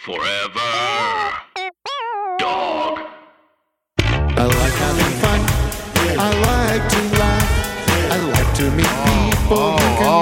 Forever. Dog. I like having fun. I like to laugh. I like to meet people who can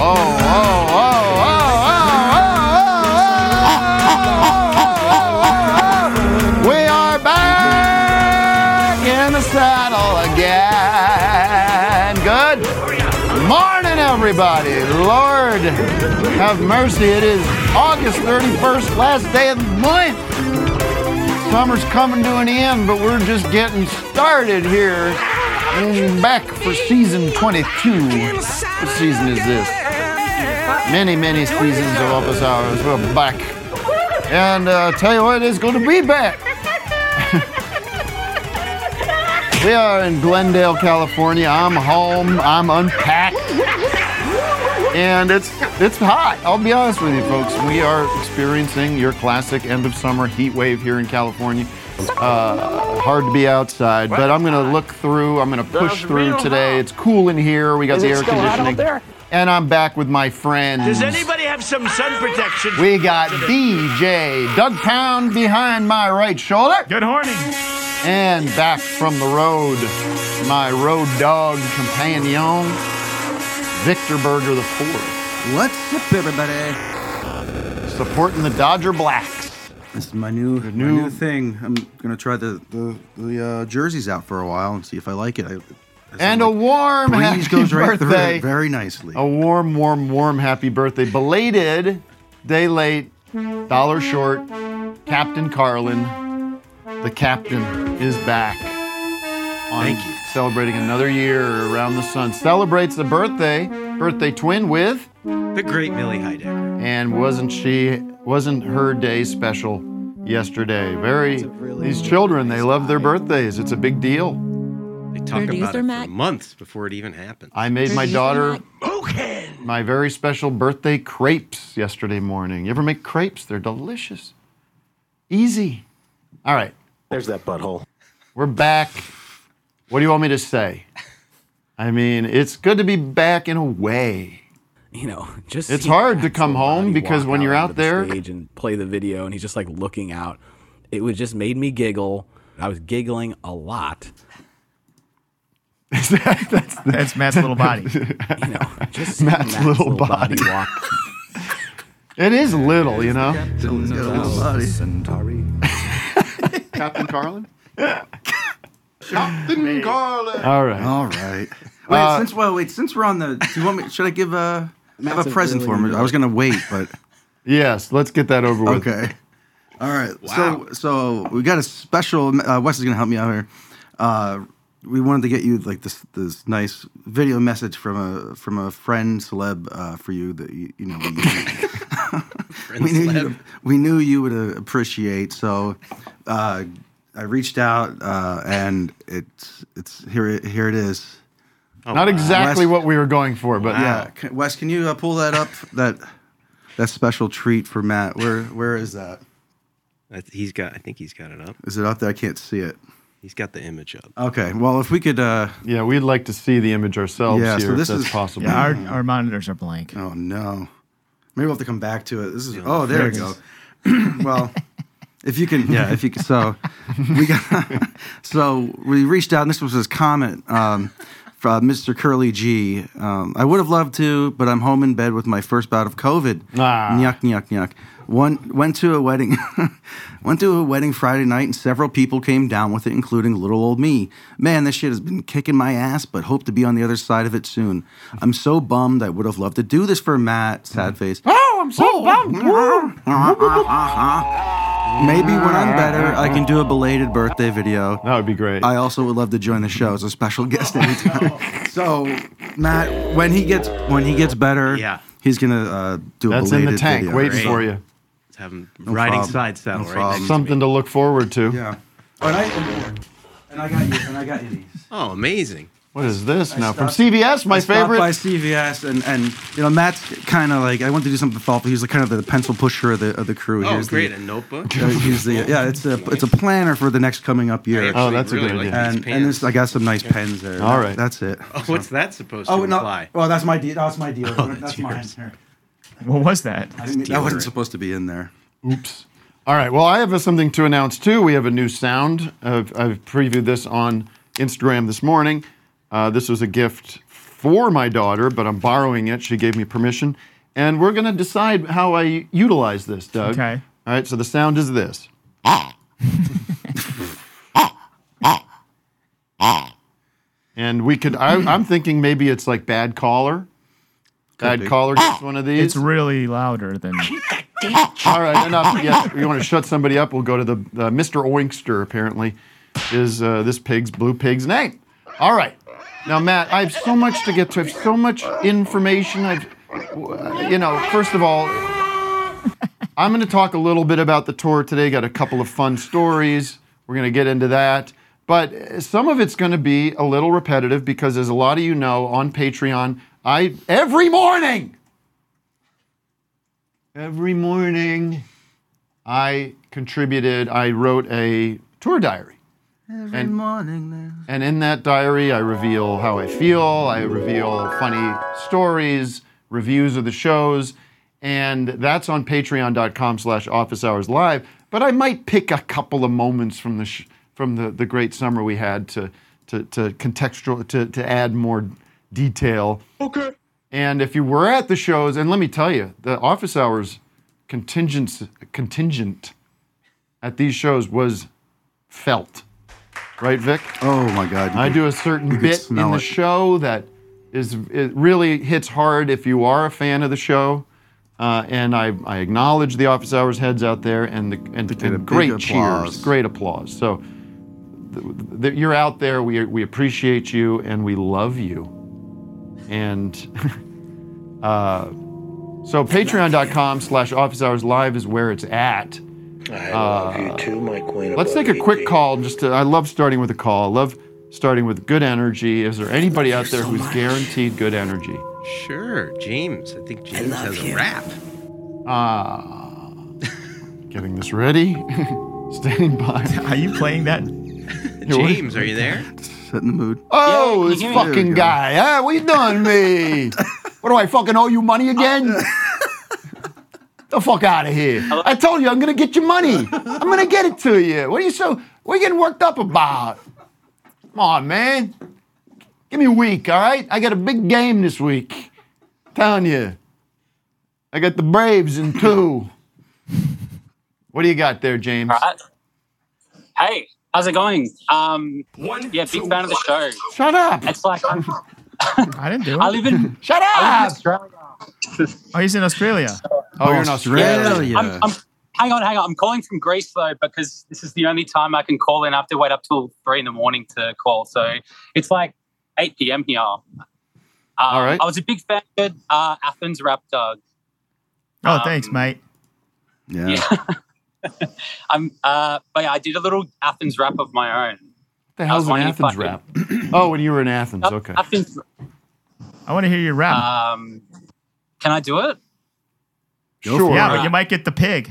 make We are back in the saddle again. Good morning, everybody. Lord have mercy. It is August 31st, last day of the month. Summer's coming to an end, but we're just getting started here. Back for season 22. What season is this? Many, many seasons of Office Hours. We're back. And tell you what, it's going to be back. We are in Glendale, California. I'm home. I'm unpacked. And it's hot. I'll be honest with you, folks. We are experiencing your classic end of summer heat wave here in California. Hard to be outside, but I'm going to look through. I'm going to push through today. It's cool in here. We got the air conditioning. And I'm back with my friends. Does anybody have some sun protection? We got DJ Doug Pound behind my right shoulder. Good morning. And back from the road, my road dog companion, Victor Berger IV. What's up, everybody? Supporting the Dodger Blacks. This is my new thing. I'm gonna try the jerseys out for a while and see if I like it. And a warm happy goes right through birthday. it very nicely. A warm happy birthday. Belated, day late, dollar short, Captain Carlin. The captain is back. Thank you. Celebrating another year around the sun. Celebrates the birthday twin with the great Millie Heidecker. And wasn't her day special yesterday? These children, they love their birthdays. It's a big deal. They talk about it for months before it even happens. I made my daughter my very special birthday crepes yesterday morning. You ever make crepes? They're delicious. Easy. All right. There's that butthole. We're back. What do you want me to say? I mean, it's good to be back in a way. You know, just it's hard to come home because when you're out there stage and play the video and he's just like looking out, it would just made me giggle. I was giggling a lot. That's Matt's little body. You know, just Matt's little body walk. It is little, you know. Centauri. Captain Carlin. Captain Carlin. All right. Since we're on the, do you want me? Should I give have a present for me? I was gonna wait, but yes, let's get that over with. Okay. All right. Wow. So we got a special. Wes is gonna help me out here. We wanted to get you like this nice video message from a friend celeb for you that you know we knew you would appreciate. So I reached out and it's here it is. Not exactly what we were going for, but yeah. Wes, can you pull that up? that special treat for Matt. Where is that? I think he's got it up. Is it up there? I can't see it. He's got the image up. Okay. Well, if we could. Yeah, we'd like to see the image ourselves here, so this if that's is possible. Yeah, our monitors are blank. Oh no. Maybe we'll have to come back to it. This is. There we go. Well, if you can. So we reached out, and this was his comment. From Mr. Curly G. I would have loved to, but I'm home in bed with my first bout of COVID. Yuck, yuck, yuck. Went to a wedding. Went to a wedding Friday night, and several people came down with it, including little old me. Man, this shit has been kicking my ass, but hope to be on the other side of it soon. I'm so bummed. I would have loved to do this for Matt. Sad face. Oh, I'm so bummed. Maybe when I'm better, I can do a belated birthday video. That would be great. I also would love to join the show as a special guest anytime. So, Matt, when he gets better, he's gonna do a belated video. That's in the tank, waiting for you. Let's have him riding side saddle right next Something to look forward to. Yeah. And I got you these. Oh, amazing. What is this now? From CVS, my favorite. By CVS, and you know, Matt's kind of like, I want to do something thoughtful. He's like kind of the pencil pusher of the crew. Oh, great, a notebook. It's a planner for the next coming up year. Oh, that's a good idea. And this, I got some nice pens there. All right, that's it. Oh, what's that supposed to imply? Well, that's my deal. That's my deal. Oh, that's mine. Here. What was that? That wasn't supposed to be in there. Oops. All right. Well, I have something to announce too. We have a new sound. I've previewed this on Instagram this morning. This was a gift for my daughter, but I'm borrowing it. She gave me permission. And we're going to decide how I utilize this, Doug. Okay. All right. So the sound is this. And we could, I'm thinking maybe it's like Bad Caller. Bad Caller gets one of these. It's really louder than. All right, enough. Yeah, you want to shut somebody up? We'll go to the Mr. Oinkster. Apparently, is this blue pig's name? All right. Now, Matt, I have so much to get to. I have so much information. First of all, I'm going to talk a little bit about the tour today. Got a couple of fun stories. We're going to get into that. But some of it's going to be a little repetitive because, as a lot of you know, on Patreon, every morning, I wrote a tour diary. Every morning. And in that diary, I reveal how I feel. I reveal funny stories, reviews of the shows. And that's on patreon.com/officehourslive. But I might pick a couple of moments from the great summer we had to contextual to add more detail. Okay. And if you were at the shows, and let me tell you, the office hours contingent at these shows was felt. Right, Vic? Oh my God! I do a certain bit in the show that it really hits hard if you are a fan of the show. And I acknowledge the office hours heads out there and great cheers, great applause. So you're out there. We appreciate you and we love you. And so patreon.com/officehourslive is where it's at. I love you too, my queen. Let's take a quick call. I love starting with a call. I love starting with good energy. Is there anybody out there who's guaranteed good energy? Sure, James. I think James has a rap. Getting this ready. Standing by. Are you playing that? James, are you there? Set in the mood. Oh, this fucking guy. Huh? What you doing me? What do I fucking owe you money again? The fuck out of here. I told you I'm going to get your money. I'm going to get it to you. What are you getting worked up about? Come on, man. Give me a week, all right? I got a big game this week. I'm telling you. I got the Braves in 2. What do you got there, James? All right. Hey, how's it going? Big fan of the show. Shut up. It's like I didn't do it. I live in Shut up. Australia. Oh, he's in Australia. Oh, you're in Australia. Hang on. I'm calling from Greece, though, because this is the only time I can call in. I have to wait up till 3 in the morning to call. So it's like 8 p.m. here. All right. I was a big fan of Athens rap, Doug. Oh, thanks, mate. Yeah. But I did a little Athens rap of my own. What the hell's an Athens rap? Oh, when you were in Athens. Okay. Athens. I want to hear your rap. Can I do it? Sure. Yeah, but you might get the pig.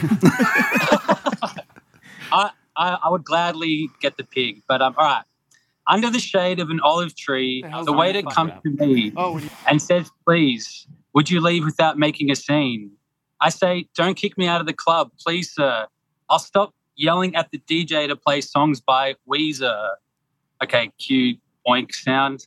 I would gladly get the pig, but all right. Under the shade of an olive tree, the waiter comes to me and says, "Please, would you leave without making a scene?" I say, "Don't kick me out of the club, please, sir. I'll stop yelling at the DJ to play songs by Weezer." Okay, cue oink sound.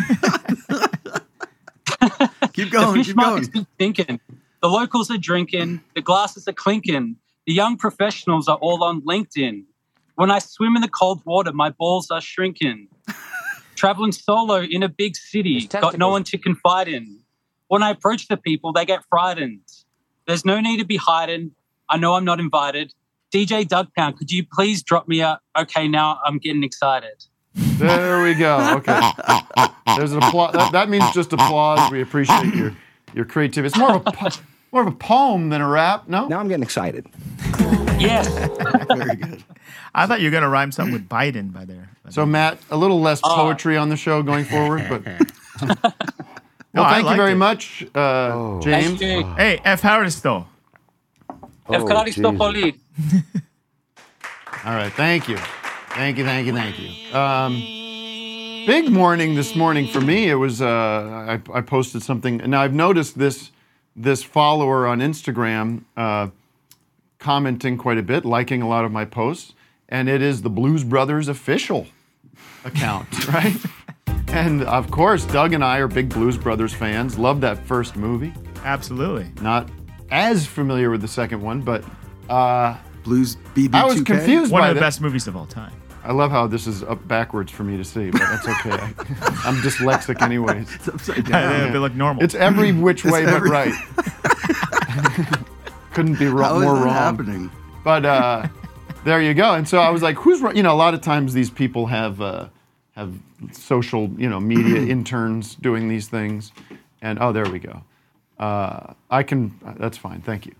Keep going. The fish market's been thinking. The locals are drinking. The glasses are clinking. The young professionals are all on LinkedIn. When I swim in the cold water, my balls are shrinking. Traveling solo in a big city, got no one to confide in. When I approach the people, they get frightened. There's no need to be hiding. I know I'm not invited. DJ Doug Pound, could you please drop me a, okay, now I'm getting excited. There we go. Okay. There's an applause. That means just applause. We appreciate your creativity. It's more of a poem than a rap, no? Now I'm getting excited. Yes. Very good. I thought you were going to rhyme something with Biden by there. So, Matt, a little less poetry on the show going forward, but... Well, thank you very much, James. Hey, Evharisto. Evharisto Poli. All right, thank you. Thank you. Big morning this morning for me. It was, I posted something. Now, I've noticed this follower on Instagram commenting quite a bit, liking a lot of my posts, and it is the Blues Brothers official account, right? And of course, Doug and I are big Blues Brothers fans. Love that first movie. Absolutely. Not as familiar with the second one, but Blues BB2K. I was confused One by of the that. best movies of all time. I love how this is up backwards for me to see, but that's okay. I'm dyslexic anyways. It's upside down. They look normal. It's every which way but right. Couldn't be How is more that wrong. happening? But there you go. And so I was like, who's, a lot of times these people have social, media interns doing these things. And, oh, there we go. That's fine. Thank you.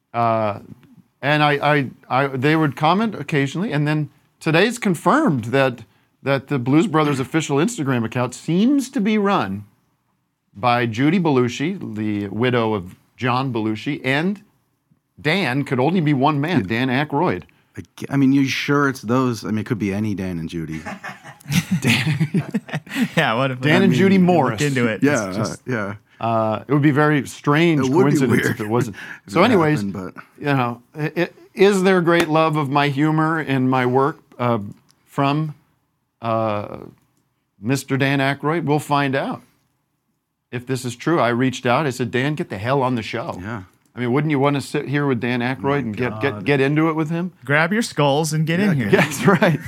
And they would comment occasionally. And then today's confirmed that the Blues Brothers official Instagram account seems to be run by Judy Belushi, the widow of John Belushi, and Dan could only be one man, Dan Aykroyd. I mean, you sure it's those? I mean, it could be any Dan and Judy. Yeah, what if Dan and Judy Morris. Look into it. Yeah, It's just- yeah. It would be very strange It would be coincidence weird if it wasn't. if So it anyways, happened, but- is there great love of my humor and my work from Mr. Dan Aykroyd? We'll find out. If this is true, I reached out. I said, Dan, get the hell on the show. Yeah. I mean, wouldn't you want to sit here with Dan Aykroyd and get into it with him? Grab your skulls and get in here. That's right.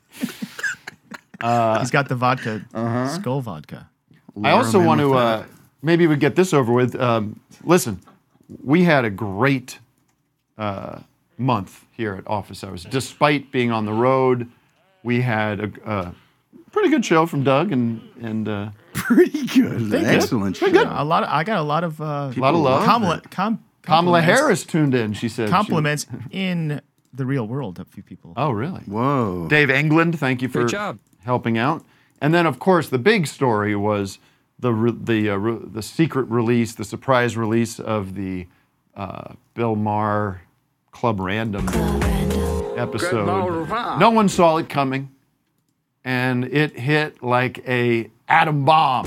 He's got the vodka, skull vodka. I also him in want with to, that. maybe we get this over with. Listen, we had a great month here at Office Hours. Despite being on the road, we had a pretty good show from Doug and Pretty good. Excellent show. I got a lot of love. Kamala Harris tuned in, she said. Compliments in the real world. A few people. Oh, really? Whoa. Dave England, thank you for helping out. And then, of course, the big story was the secret release, the surprise release of the Bill Maher Club Random episode. No one saw it coming, and it hit like a atom bomb.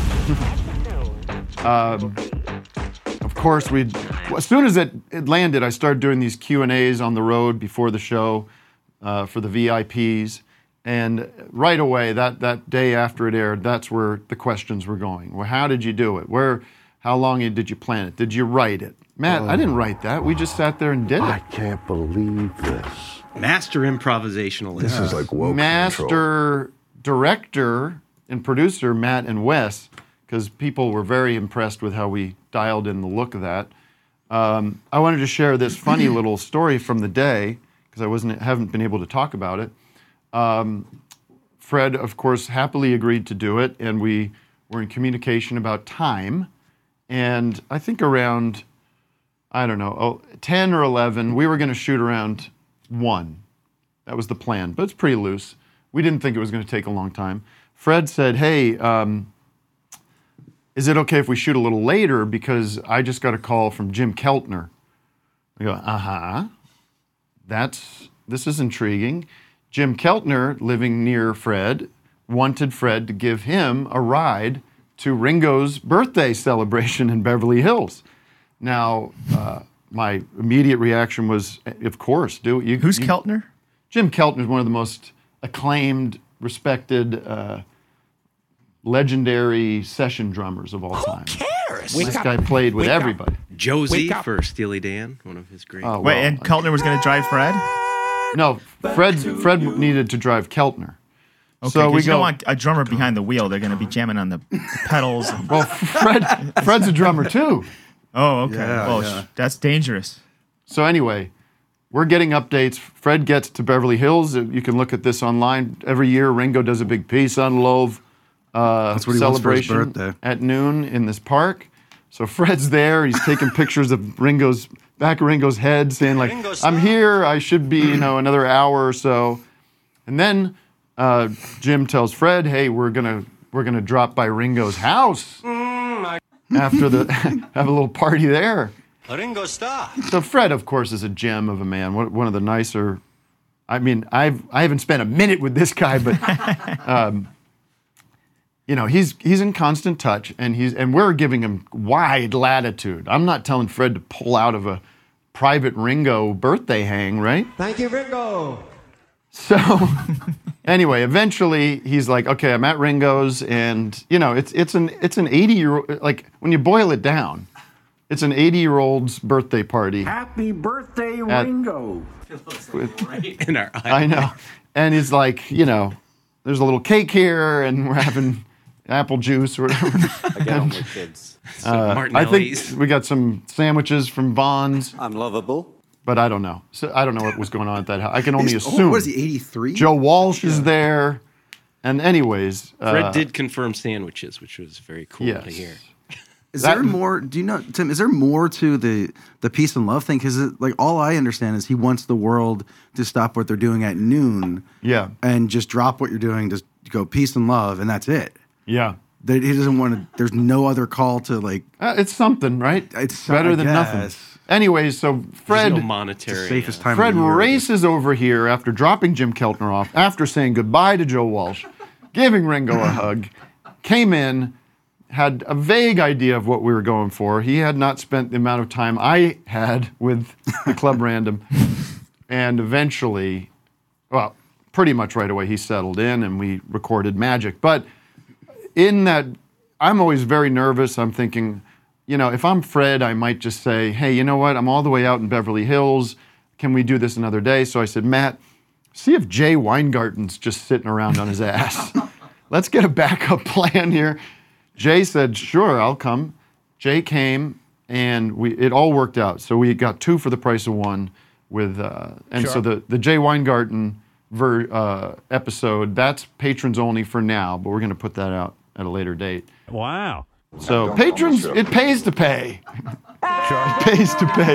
Of course, as soon as it landed, I started doing these Q&As on the road before the show for the VIPs. And right away, that day after it aired, that's where the questions were going. Well, how did you do it? How long did you plan it? Did you write it? Matt, I didn't write that. We just sat there and did it. I can't believe this. Master improvisationalist. This is like woke Master control. director and producer, Matt and Wes, because people were very impressed with how we dialed in the look of that. I wanted to share this funny little story from the day, because I haven't been able to talk about it. Fred, of course, happily agreed to do it, and we were in communication about time. And I think around, 10 or 11, we were going to shoot around 1. That was the plan, but it's pretty loose. We didn't think it was going to take a long time. Fred said, hey, is it okay if we shoot a little later, because I just got a call from Jim Keltner. I go, this is intriguing. Jim Keltner, living near Fred, wanted Fred to give him a ride to Ringo's birthday celebration in Beverly Hills. Now, my immediate reaction was, of course, do it. Who's Keltner? Jim Keltner is one of the most acclaimed, respected, legendary session drummers of all time. Who cares? This guy played with everybody. Josie for Steely Dan, one of his great. Oh, well, Wait, and Keltner was going to drive Fred? No, Fred needed to drive Keltner. Okay, So we you don't go. want a drummer behind the wheel. They're going to be jamming on the pedals. Well, Fred's a drummer too. Oh, okay. Yeah, well, yeah. that's dangerous. So anyway, we're getting updates. Fred gets to Beverly Hills. You can look at this online. Every year, Ringo does a big Peace on Love That's what he wants for his celebration birthday. at noon in this park. So Fred's there. He's taking pictures of back of Ringo's head, saying like, "I'm here. I should be, another hour or so." And then Jim tells Fred, "Hey, we're gonna drop by Ringo's house after have a little party there." Ringo Starr. So Fred, of course, is a gem of a man. One of the nicer. I mean, I haven't spent a minute with this guy, but he's in constant touch, and we're giving him wide latitude. I'm not telling Fred to pull out of a private Ringo birthday hang, right? Thank you, Ringo. So anyway, eventually he's like, okay, I'm at Ringo's, and it's an 80-year-old, like when you boil it down, it's an 80-year-old's birthday party. Happy birthday, Ringo. Right in our eyes. I know. And he's like, there's a little cake here, and we're having apple juice or whatever. I get on with kids. I think we got some sandwiches from Vaughn's. I'm lovable. But I don't know. So I don't know what was going on at that house. I can only assume. What is he, 83? Joe Walsh is there. And anyways. Fred did confirm sandwiches, which was very cool to hear. Is there more, do you know, Tim, is there more to the peace and love thing? Because like all I understand is he wants the world to stop what they're doing at noon. Yeah. And just drop what you're doing, just go peace and love, and that's it. Yeah. He doesn't want to, there's no other call to like. It's something, right? It's better than nothing. Anyways, so Fred, no monetary, safest time Fred of the year, races over here after dropping Jim Keltner off, after saying goodbye to Joe Walsh, giving Ringo a hug, came in, had a vague idea of what we were going for. He had not spent the amount of time I had with the Club Random. And eventually, well, pretty much right away, he settled in and we recorded Magic. But in that, I'm always very nervous. I'm thinking, if I'm Fred, I might just say, hey, you know what? I'm all the way out in Beverly Hills. Can we do this another day? So I said, Matt, see if Jay Weingarten's just sitting around on his ass. Let's get a backup plan here. Jay said, sure, I'll come. Jay came, and it all worked out. So we got 2 for the price of 1 with, so the Jay Weingarten episode, that's patrons only for now, but we're going to put that out at a later date. Wow. So patrons, it pays to pay. It pays to pay.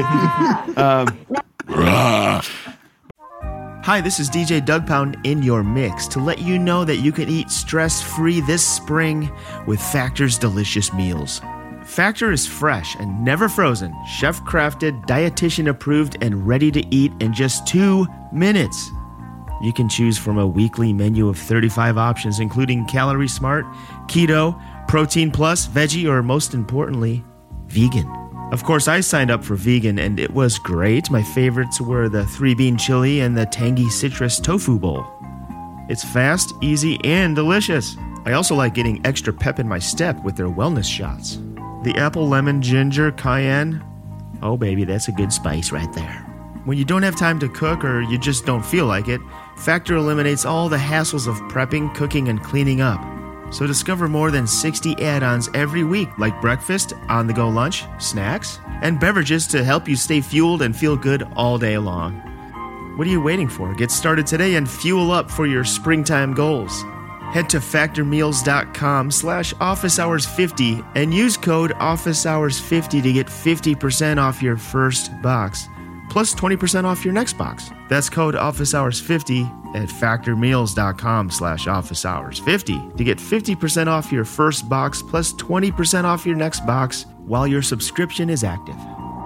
Hi, this is DJ Doug Pound in your mix to let you know that you can eat stress-free this spring with Factor's delicious meals. Factor is fresh and never frozen, chef-crafted, dietitian-approved, and ready to eat in just 2 minutes. You can choose from a weekly menu of 35 options, including Calorie Smart, Keto, Protein Plus, Veggie, or most importantly, vegan. Of course, I signed up for vegan, and it was great. My favorites were the 3-bean chili and the tangy citrus tofu bowl. It's fast, easy, and delicious. I also like getting extra pep in my step with their wellness shots. The apple, lemon, ginger, cayenne. Oh, baby, that's a good spice right there. When you don't have time to cook or you just don't feel like it, Factor eliminates all the hassles of prepping, cooking, and cleaning up. So discover more than 60 add-ons every week, like breakfast, on-the-go lunch, snacks, and beverages to help you stay fueled and feel good all day long. What are you waiting for? Get started today and fuel up for your springtime goals. Head to factormeals.com/officehours50 and use code officehours50 to get 50% off your first box, plus 20% off your next box. That's code officehours50 at factormeals.com/officehours50 to get 50% off your first box plus 20% off your next box while your subscription is active.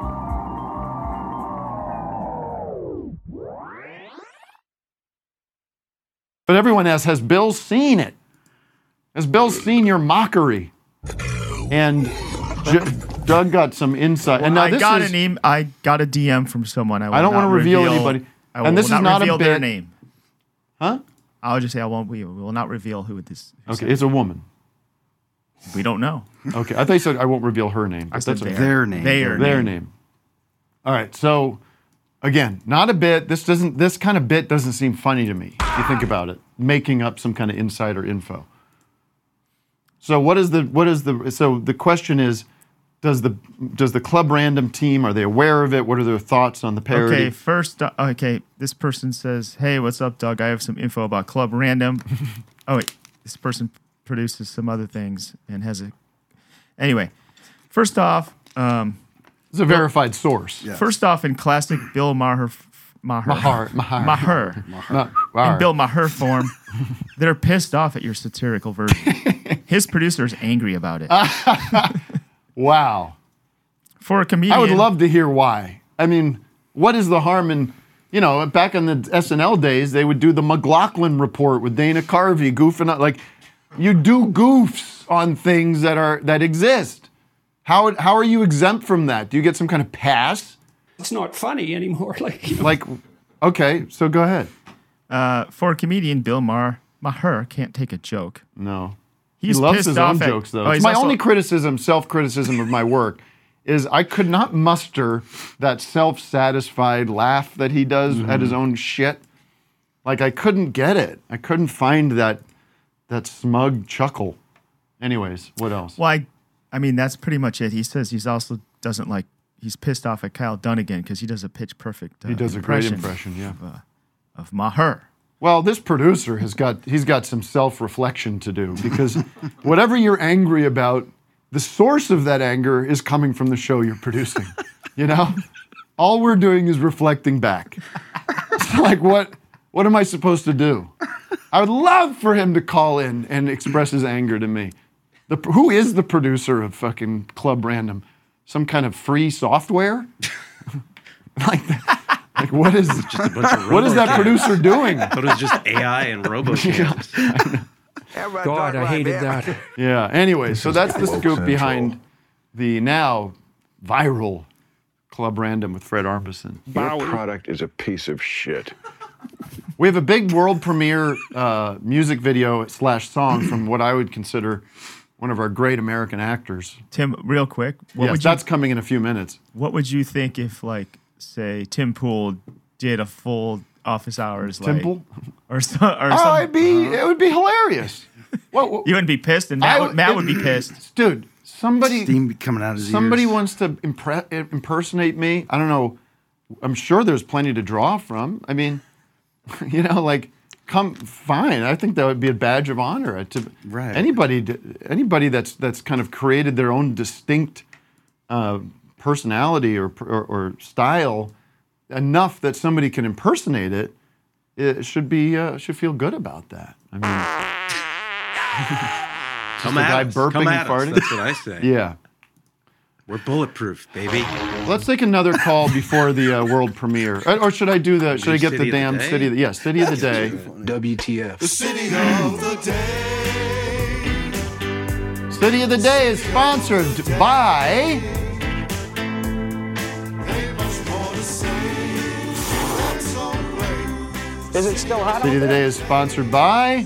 But everyone asks, has Bill seen it? Has Bill seen your mockery? And Doug got some insight. And now I got a DM from someone. I don't want to reveal anybody. And this is not a bit. Their name. Huh? I'll just say we will not reveal who this is. Okay, it's a woman. We don't know. Okay, I thought you said I won't reveal her name. I said their name. Their name. All right, so again, not a bit. This kind of bit doesn't seem funny to me. If you think about it, making up some kind of insider info. So the question is, does the Club Random team, are they aware of it? What are their thoughts on the parody? Okay, this person says, hey, what's up, Doug? I have some info about Club Random. Oh, wait, this person produces some other things and has a... Anyway, first off... it's a verified source. Yes. First off, in classic Bill Maher in Bill Maher form, they're pissed off at your satirical version. His producer is angry about it. Wow. For a comedian... I would love to hear why. I mean, what is the harm in... back in the SNL days, they would do the McLaughlin Report with Dana Carvey goofing out. Like, you do goofs on things that exist. How are you exempt from that? Do you get some kind of pass? It's not funny anymore. Like, okay, so go ahead. For comedian Bill Maher can't take a joke. No. He's he loves pissed his off own at- jokes, though. Oh, It's he's my also- only self-criticism of my work is I could not muster that self-satisfied laugh that he does at his own shit. Like, I couldn't get it. I couldn't find that smug chuckle. Anyways, what else? Well, I mean, that's pretty much it. He says he's also doesn't like, he's pissed off at Kyle Dunnigan because he does a pitch perfect He does a great impression, yeah. Of Maher. Well, this producer he's got some self-reflection to do because whatever you're angry about, the source of that anger is coming from the show you're producing. You know? All we're doing is reflecting back. It's like, what am I supposed to do? I would love for him to call in and express his anger to me. Who is the producer of fucking Club Random? Some kind of free software? Like what is Just a bunch of what is that producer doing? I thought it was just AI and RoboCams. God, I hated that. Yeah, anyway, so that's the scoop behind the now viral Club Random with Fred Armisen. Your product is a piece of shit. We have a big world premiere music video / song from what I would consider one of our great American actors. Tim, real quick. That's coming in a few minutes. What would you think if, like, say, Tim Pool did a full office hours? Tim Pool? Or something? It would be hilarious. You wouldn't be pissed, and Matt would be pissed. Dude, somebody... Steam coming out of his Somebody ears. wants to impersonate me. I don't know. I'm sure there's plenty to draw from. I mean, you know, like, fine. I think that would be a badge of honor to anybody that's kind of created their own distinct personality or style enough that somebody can impersonate it. It should feel good about that. I mean, Come the guy at us. burping Come and at us. farting. That's what I say. Yeah. We're bulletproof, baby. Let's take another call before the world premiere. Or should I do the? Should I get the damn city? Yeah, city of the day. WTF. The city of the day. City of the day is sponsored by. Is it still hot? City of the day is sponsored by.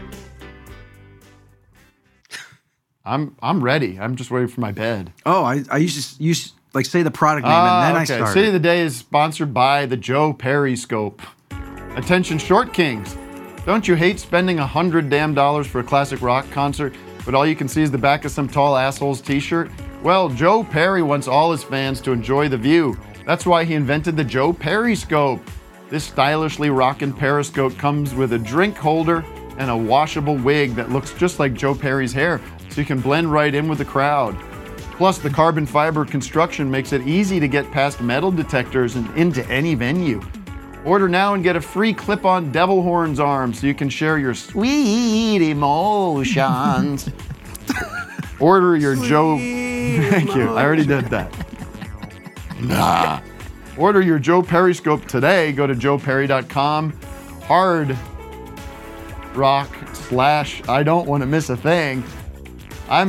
I'm ready. I'm just waiting for my bed. Oh, I used to like say the product name and then I started. City of the day is sponsored by the Joe Periscope. Attention, short kings. Don't you hate spending $100 damn for a classic rock concert, but all you can see is the back of some tall asshole's t-shirt? Well, Joe Perry wants all his fans to enjoy the view. That's why he invented the Joe Periscope. This stylishly rockin' periscope comes with a drink holder and a washable wig that looks just like Joe Perry's hair, so you can blend right in with the crowd. Plus, the carbon fiber construction makes it easy to get past metal detectors and into any venue. Order now and get a free clip-on devil horns arm so you can share your sweet emotions. Order your Joe... Thank you. I already did that. Nah. Order your Joe Periscope today. Go to joeperry.com. Hard rock / I don't want to miss a thing. I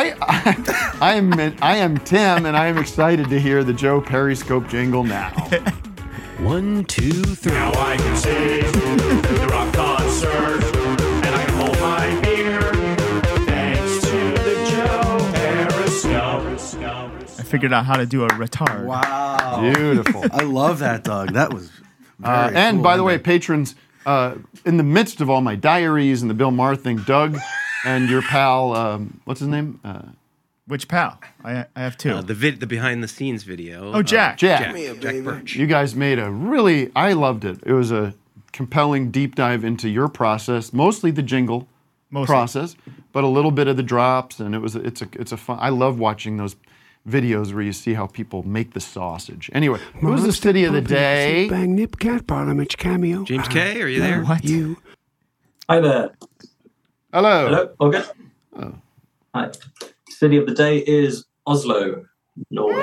am Tim, and I am excited to hear the Joe Periscope jingle now. 1, 2, 3. Now I can sing the rock concert, and I can hold my beer, thanks to the Joe Periscope. I figured out how to do a retard. Wow. Beautiful. I love that, Doug. That was very and cool, by the way, wasn't it? patrons, in the midst of all my diaries and the Bill Maher thing, Doug and your pal, what's his name? Which pal? I have two. The behind the scenes video. Oh, Jack. Jack. Jack Birch. You guys made I loved it. It was a compelling deep dive into your process, mostly the jingle process, but a little bit of the drops, and it's a fun. I love watching those videos where you see how people make the sausage. Anyway, who's the city of the day? Bang Nip Cat Parliament cameo. James K, are you there? What? You. Hi there. Hello. Hello. All good? Oh. Hi. City of the day is Oslo, Norway.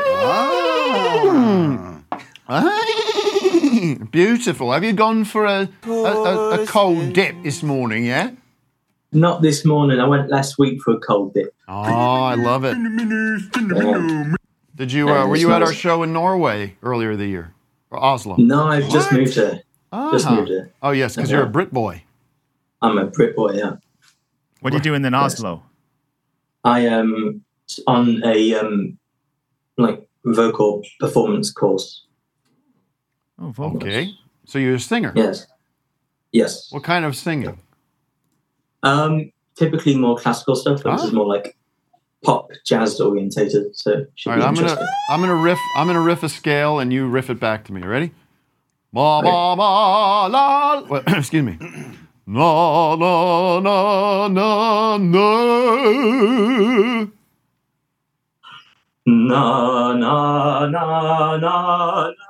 Beautiful. Have you gone for a cold dip this morning, yeah? Not this morning. I went last week for a cold dip. Oh, I love it. Did you? Were you at our show in Norway earlier the year, or Oslo? No, I've just moved here. Just moved here. Oh yes, because you're a Brit boy. I'm a Brit boy. Yeah. What are you doing in Oslo? I am on a like vocal performance course. Oh, vocal. Okay. So you're a singer. Yes. Yes. What kind of singing? Typically more classical stuff, but this is more like pop jazz orientated. So should All be right, interesting. I'm gonna riff a scale, and you riff it back to me. Ready? Ma ma ma la. Well, excuse me. Na na na na na. Na na na na na.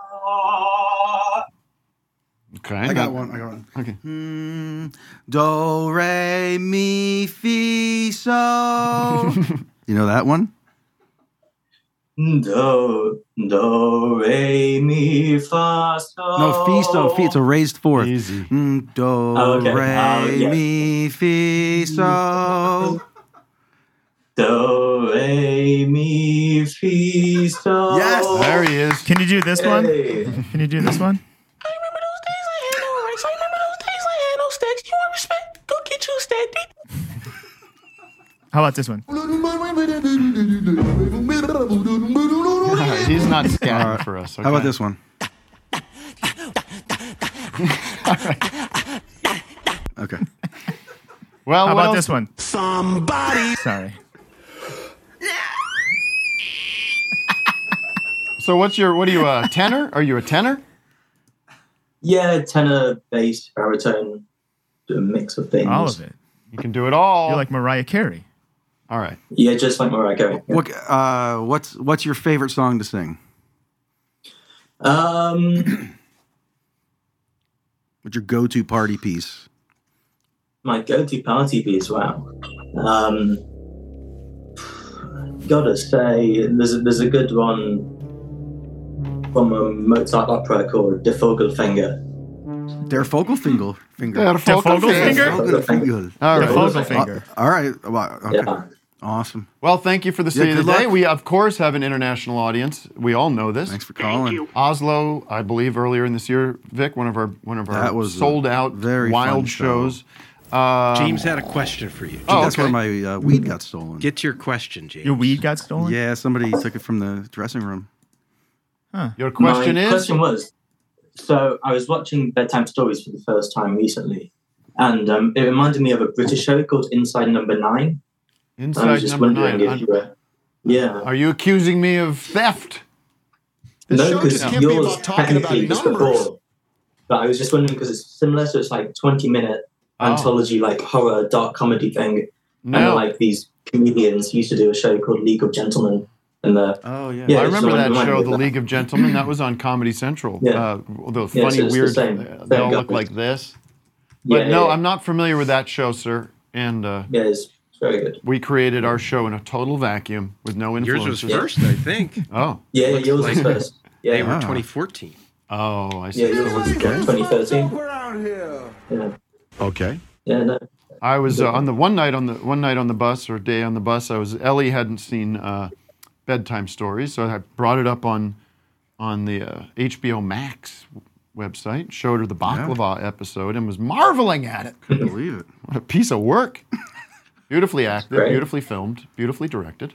Okay. I got one. Okay. Do, re, mi, fi, so. You know that one? Do, re, mi, fa, so. No, fi, so. Fi, it's a raised fourth. Easy. Do, re, mi, fi, so. Do, re, mi, fi, so. Yes. There he is. Can you do this one? Hey. Can you do this one? How about this one? He's not scatting for us. Okay? How about this one? Okay. Well, How about this one? Somebody. Sorry. So what are you, a tenor? Are you a tenor? Yeah, tenor, bass, baritone, a mix of things. All of it. You can do it all. You're like Mariah Carey. All right. Yeah, just like Mariah Carey. Yeah. What's your favorite song to sing? What's your go-to party piece? My go-to party piece, wow. Gotta say, there's a good one from a Mozart opera called Der Vogelfänger. Der Vogelfinger. Der Vogelfinger? All right. The Vogelfinger. All right. Well, okay. Yeah. Awesome. Well, thank you for the city Yeah, of the good day. luck. We, of course, have an international audience. We all know this. Thanks for calling. Oslo, I believe, earlier in this year, Vic, one of our That was a sold out, very wild fun show. shows. James had a question for you. Oh, That's okay. where my weed got stolen. Get to your question, James. Your weed got stolen? Yeah, somebody took it from the dressing room. Your question My is? question was, so I was watching Bedtime Stories for the first time recently, and it reminded me of a British show called Inside Number 9. I was Inside just number wondering 9. if you were... Yeah. Are you accusing me of theft? No, because yours technically was before. But I was just wondering because it's similar, so it's like 20-minute anthology, like horror, dark comedy thing. No. And like these comedians used to do a show called League of Gentlemen. And I remember that show, The League of Gentlemen. That was on Comedy Central. Yeah. The Yeah, funny, so it's the weird, same. they Same all look guy. like this. But Yeah, no, yeah. I'm not familiar with that show, sir. And Yeah, it's very good. we created our show in a total vacuum with no influence. Yours was first, I think. Oh. Yeah, Looks yours like was first. Yeah. They were 2014. Oh, I see. Yeah, yours was 2013. Yeah. Okay. Yeah, no. I was on the one night on the bus or day on the bus. Ellie hadn't seen Bedtime Stories, so I brought it up on the HBO Max website. Showed her the Baklava episode and was marveling at it. Couldn't believe it. What a piece of work! Beautifully acted, Great. beautifully filmed, beautifully directed.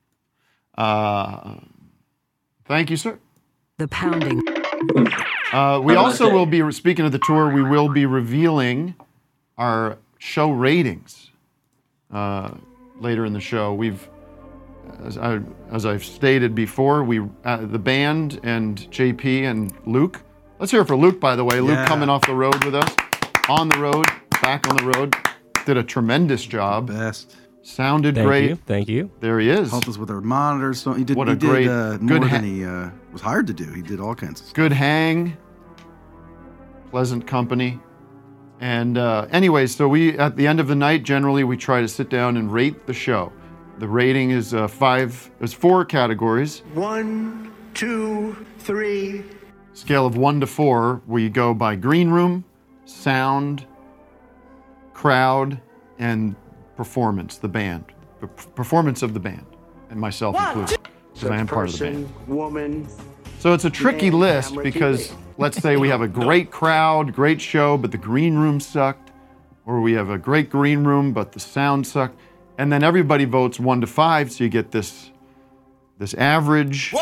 Thank you, sir. The pounding. We also will be, speaking of the tour, we will be revealing our show ratings later in the show. We've, as I've stated before, the band and JP and Luke. Let's hear it for Luke, by the way. Luke coming off the road with us, on the road, back on the road, did a tremendous job. Best. Sounded great. Thank you. There he is. Helped us with our monitors. So he did. What a he did, great, more good than he was hired to do. He did all kinds of stuff. Good hang, pleasant company. And anyways, so we, at the end of the night, generally we try to sit down and rate the show. The rating is there's 4 categories. 1, 2, 3. Scale of 1 to 4, we go by green room, sound, crowd, and performance, the band. The performance of the band, and myself included. because I am part of the band. Woman. So it's a tricky man, list camera, because TV. let's say we have a great crowd, great show, but the green room sucked, or we have a great green room, but the sound sucked, and then everybody votes 1 to 5, so you get this average.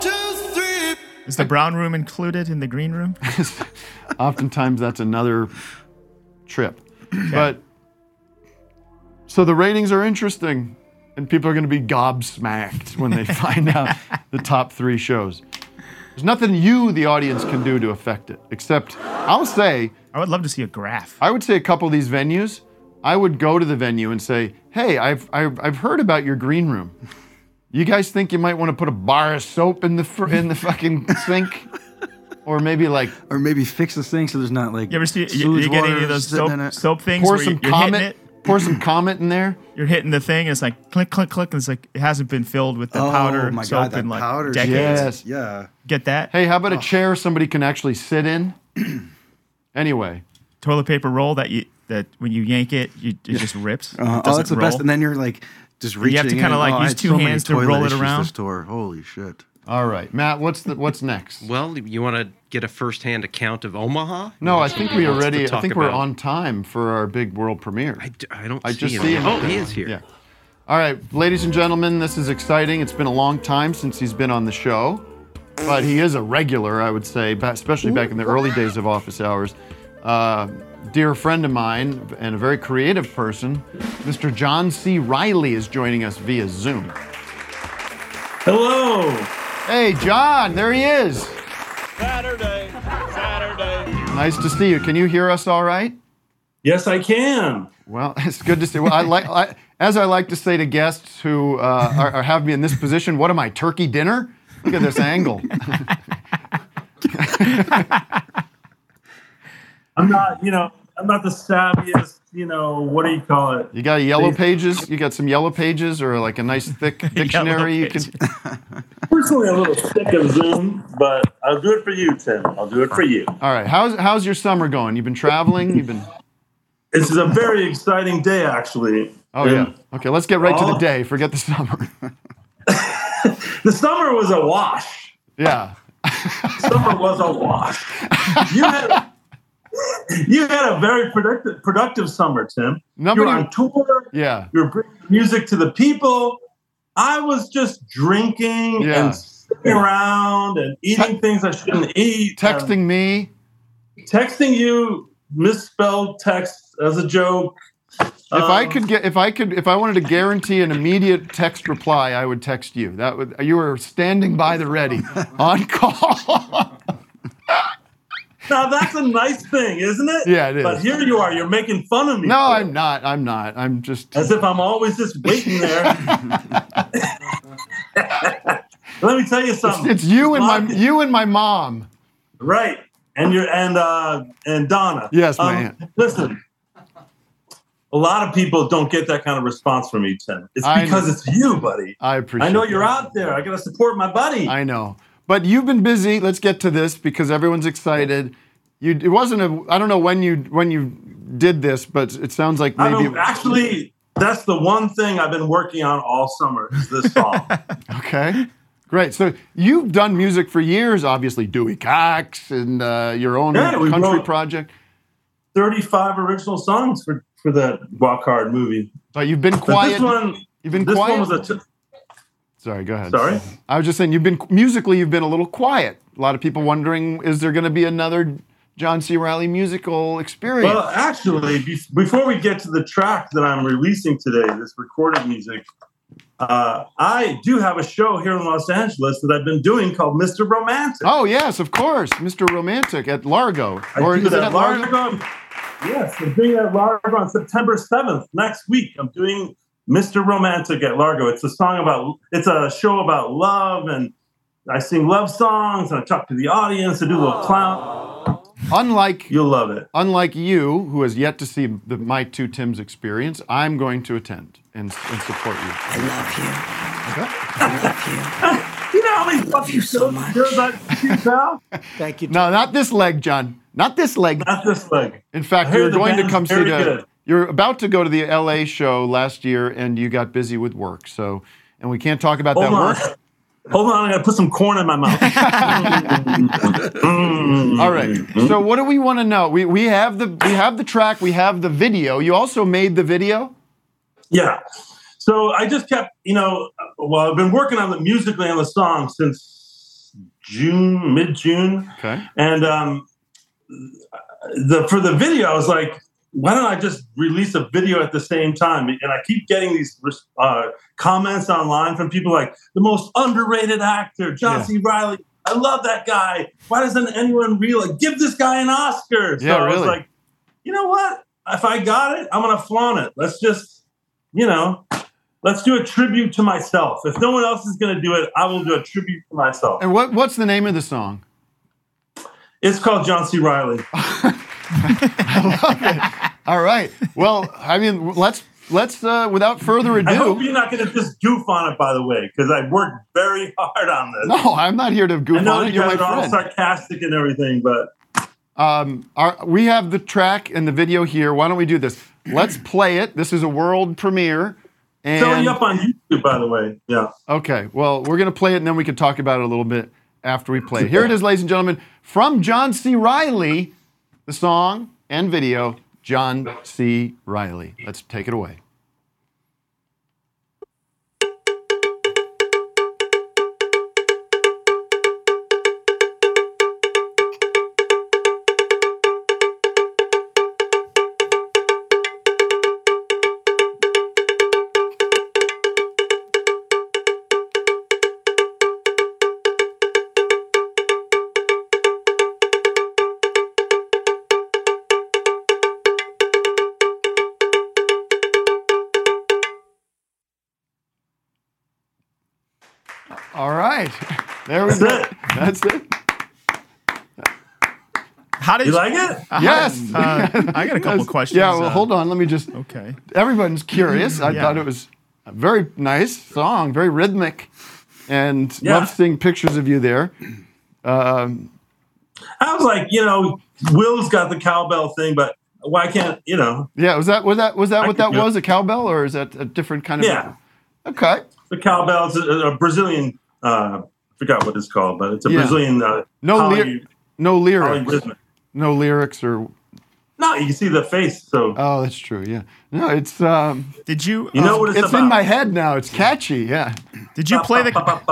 Is the brown room included in the green room? Oftentimes that's another trip. But so the ratings are interesting, and people are going to be gobsmacked when they find out the top 3 shows. There's nothing you, the audience, can do to affect it, except I'll say... I would love to see a graph. I would say a couple of these venues, I would go to the venue and say, hey, I've heard about your green room. You guys think you might want to put a bar of soap in the fucking sink? Or maybe fix the sink so there's not like... You ever see, you get any of those soap things pour where some you're Comet, hitting it? Pour some Comet in there. You're hitting the thing, and it's like click, click, click, and it's like it hasn't been filled with the powder my soap God, that in like powder. decades. Yes. Yeah. Get that? Hey, how about a chair somebody can actually sit in? Anyway. Toilet paper roll that when you yank it, it just rips. It that's the roll. best. And then you're like just reaching. You have to kind of like use 2 hands to roll it around. This tour. Holy shit. All right, Matt, what's next? Well, you want to get a first-hand account of Omaha? No, I think we're about. on time for our big world premiere. I don't just see see him. him. Oh, he is here. Yeah. All right, ladies and gentlemen, this is exciting. It's been a long time since he's been on the show, but he is a regular, I would say, especially back in the early days of Office Hours. Dear friend of mine and a very creative person, Mr. John C. Reilly is joining us via Zoom. Hello. Hey, John, there he is. Saturday. Nice to see you. Can you hear us all right? Yes, I can. Well, it's good to see. Well, as I like to say to guests who have me in this position, what am I, turkey dinner? Look at this angle. I'm not the savviest, what do you call it? You got yellow pages? You got some yellow pages or like a nice thick dictionary you can... Personally, a little sick of Zoom, but I'll do it for you, Tim. I'll do it for you. All right. How's your summer going? You've been traveling? This is a very exciting day, actually. Oh, yeah. Okay, let's get right to the day. Forget the summer. The summer was a wash. Yeah. Summer was a wash. You had a very productive summer, Tim. You were on tour. Yeah. You were bringing music to the people. I was just drinking and sitting around and eating things I shouldn't eat. Texting me. Texting you, misspelled text as a joke. If I wanted to guarantee an immediate text reply, I would text you. You were standing by the ready, on call. Now that's a nice thing, isn't it? Yeah, it is. But here you are, you're making fun of me. No, I'm not. I'm just... As if I'm always just waiting there. Let me tell you something. It's you and my mom. Right. And Donna. Yes, man. Listen. A lot of people don't get that kind of response from me, Tim. It's because it's you, buddy. I appreciate it. I know you're out there. I got to support my buddy. I know. But you've been busy. Let's get to this because everyone's excited. It wasn't I don't know when you did this, but it sounds like maybe... Actually, that's the one thing I've been working on all summer is this song. Okay. Great. So you've done music for years, obviously. Dewey Cox and your own country project. 35 original songs for that Walk Hard movie. But you've been quiet. You've been quiet. One was Sorry, go ahead. Sorry? I was just saying, you've been a little quiet. A lot of people wondering, is there going to be another John C. Reilly musical experience? Well, actually, before we get to the track that I'm releasing today, this recorded music, I do have a show here in Los Angeles that I've been doing called Mr. Romantic. Oh, yes, of course. Mr. Romantic at Largo. Or is it at Largo? Yes, I'm doing it at Largo on September 7th. Next week, I'm doing Mr. Romantic at Largo. It's a show about love, and I sing love songs, and I talk to the audience, I do a little clown. You'll love it. Unlike you, who has yet to see my two Tims experience, I'm going to attend and support you. I love you. Okay. I love you. You know how many love you so much. Thank you. No, not this leg, John. Not this leg. Not this leg. In fact, you're going to come see You're about to go to the LA show last year, and you got busy with work. And we can't talk about that work. Hold on, I gotta put some corn in my mouth. All right. So what do we want to know? We have the track, we have the video. You also made the video? Yeah. So I just kept, I've been working on musically on the song since mid-June. Okay. And for the video, I was like, why don't I just release a video at the same time? And I keep getting these comments online from people like, the most underrated actor, John C. Reilly. I love that guy. Why doesn't anyone give this guy an Oscar? So I was like, you know what? If I got it, I'm going to flaunt it. Let's just, let's do a tribute to myself. If no one else is going to do it, I will do a tribute to myself. And what's the name of the song? It's called John C. Reilly. I love it. All right. Well, I mean, let's without further ado. I hope you're not going to just goof on it, by the way, because I worked very hard on this. No, I'm not here to goof on it. You're my friend. All sarcastic and everything, but we have the track and the video here. Why don't we do this? Let's play it. This is a world premiere. It's already up on YouTube, by the way. Yeah. Okay. Well, we're going to play it, and then we can talk about it a little bit after we play it. Here it is, ladies and gentlemen, from John C. Reilly, the song and video, John C. Reilly. Let's take it away. All right. There we go. That's it. How did you like it? Yes. I got a couple questions. Yeah, well, hold on. Let me just. Okay. Everyone's curious. I thought it was a very nice song, very rhythmic, and love seeing pictures of you there. I was like, Will's got the cowbell thing, but why can't, Yeah, was that what that was? A cowbell, or is that a different kind of? Yeah. Okay. The cowbell is a Brazilian. I forgot what it's called, but it's a Brazilian. No lyrics. No lyrics or. No, you can see the face. So. Oh, that's true. Yeah. No, it's. Did you? You know what it's about? In my head now. It's catchy. Yeah. Did you play the?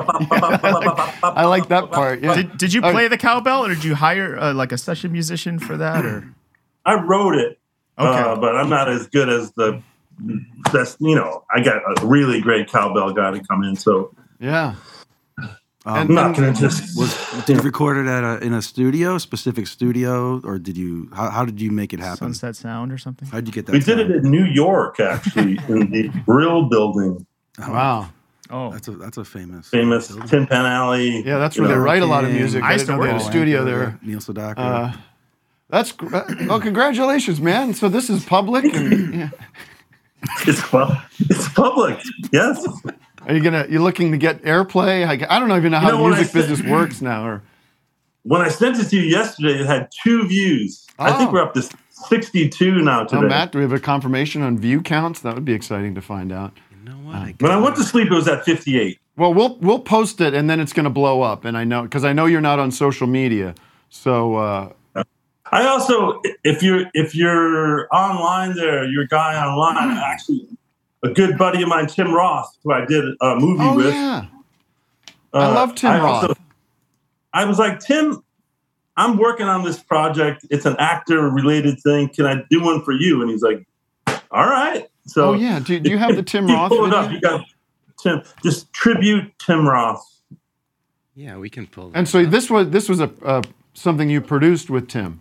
I like that part. Yeah. Did you play the cowbell, or did you hire like a session musician for that, or? I wrote it. Okay. But I'm not as good as the. That's I got a really great cowbell guy to come in. So. Yeah. I'm not going to just. Did you record it in a specific studio, or did you? How did you make it happen? Sunset Sound or something? How did you get that? We did it in New York, actually, in the Brill Building. Oh, wow. Oh, that's a famous Tin Pan Alley. Yeah, that's where they write a lot of music. I used to work in a studio there. Neil Sedaka. That's well, congratulations, man. So this is public, and it's public. Yes. Are you looking to get airplay? I don't even know how the music business works now. Or when I sent it to you yesterday, it had 2 views. I think we're up to 62 now today. Oh, Matt, do we have a confirmation on view counts? That would be exciting to find out. You know what? When I went to sleep, it was at 58. Well, we'll post it, and then it's going to blow up. And I know because I know you're not on social media, so. I also, if you're online there, you're a guy online. Actually, a good buddy of mine, Tim Roth, who I did a movie with. Yeah. I love Tim Roth. I was like, Tim, I'm working on this project. It's an actor-related thing. Can I do one for you? And he's like, all right. So, yeah. Do you have the Tim Roth pull video? It up. You got Tim. Just tribute Tim Roth. Yeah, we can pull that. And so this was a something you produced with Tim.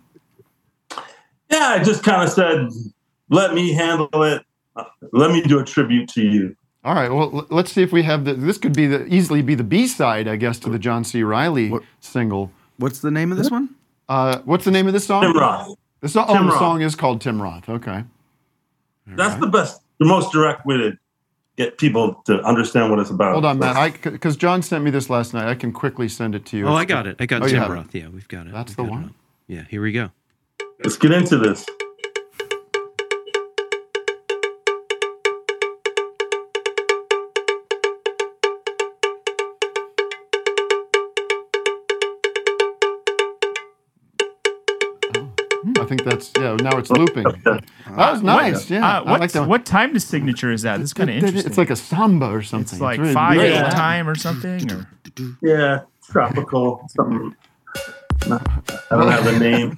Yeah, I just kind of said, let me handle it. Let me do a tribute to you. All right. Well, let's see if we have this. Could be easily be the B-side, I guess, to the John C. Reilly single. What's the name of this one? What's the name of this song? Tim Roth. The song is called Tim Roth. Okay. That's the most direct way to get people to understand what it's about. Hold on, Matt. Because John sent me this last night. I can quickly send it to you. Oh, I got it. I got Tim Roth. Yeah, we've got it. That's the one. Yeah, here we go. Let's get into this. I think that's, now it's looping. That was nice, I like that one. What time to signature is that? This is kind of interesting. It's like a samba or something. It's like really 5 great. a.m. time or something? Or? Yeah, tropical, something. I don't have a name.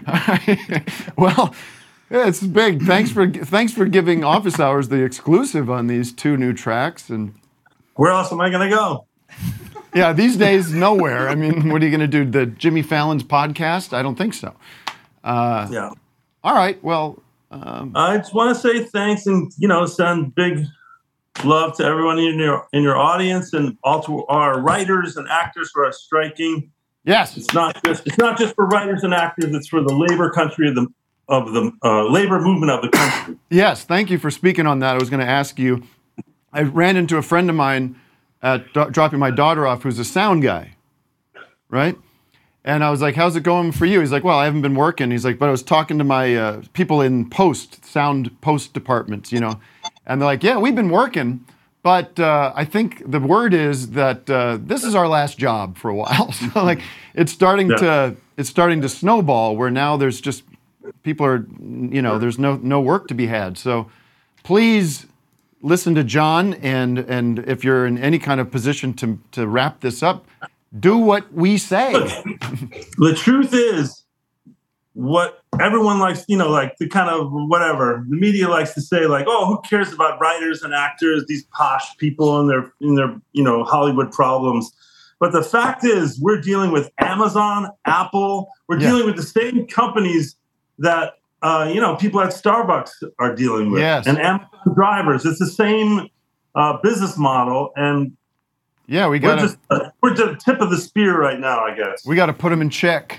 Well, yeah, it's big. Thanks for giving Office Hours the exclusive on these 2 new tracks. And where else am I going to go? Yeah, these days, nowhere. I mean, what are you going to do? The Jimmy Fallon's podcast? I don't think so. Yeah. All right. Well, I just want to say thanks and send big love to everyone in your audience and all to our writers and actors who are striking. Yes. It's not just for writers and actors. It's for the labor country of the labor movement of the country. Yes. Thank you for speaking on that. I was going to ask you. I ran into a friend of mine at dropping my daughter off, who's a sound guy, right? And I was like, how's it going for you? He's like, well, I haven't been working. He's like, but I was talking to my people in sound post departments, and they're like, yeah, we've been working, but I think the word is that this is our last job for a while. So like, it's starting to snowball where now there's just, people are, there's no work to be had. So please listen to John, and if you're in any kind of position to wrap this up, do what we say. Look, the truth is, what everyone likes, like the kind of whatever the media likes to say, like, oh, who cares about writers and actors, these posh people and their Hollywood problems. But the fact is, we're dealing with Amazon, Apple. We're dealing with the same companies that people at Starbucks are dealing with, and Amazon drivers. It's the same business model, and we're just the tip of the spear right now, I guess. We got to put them in check.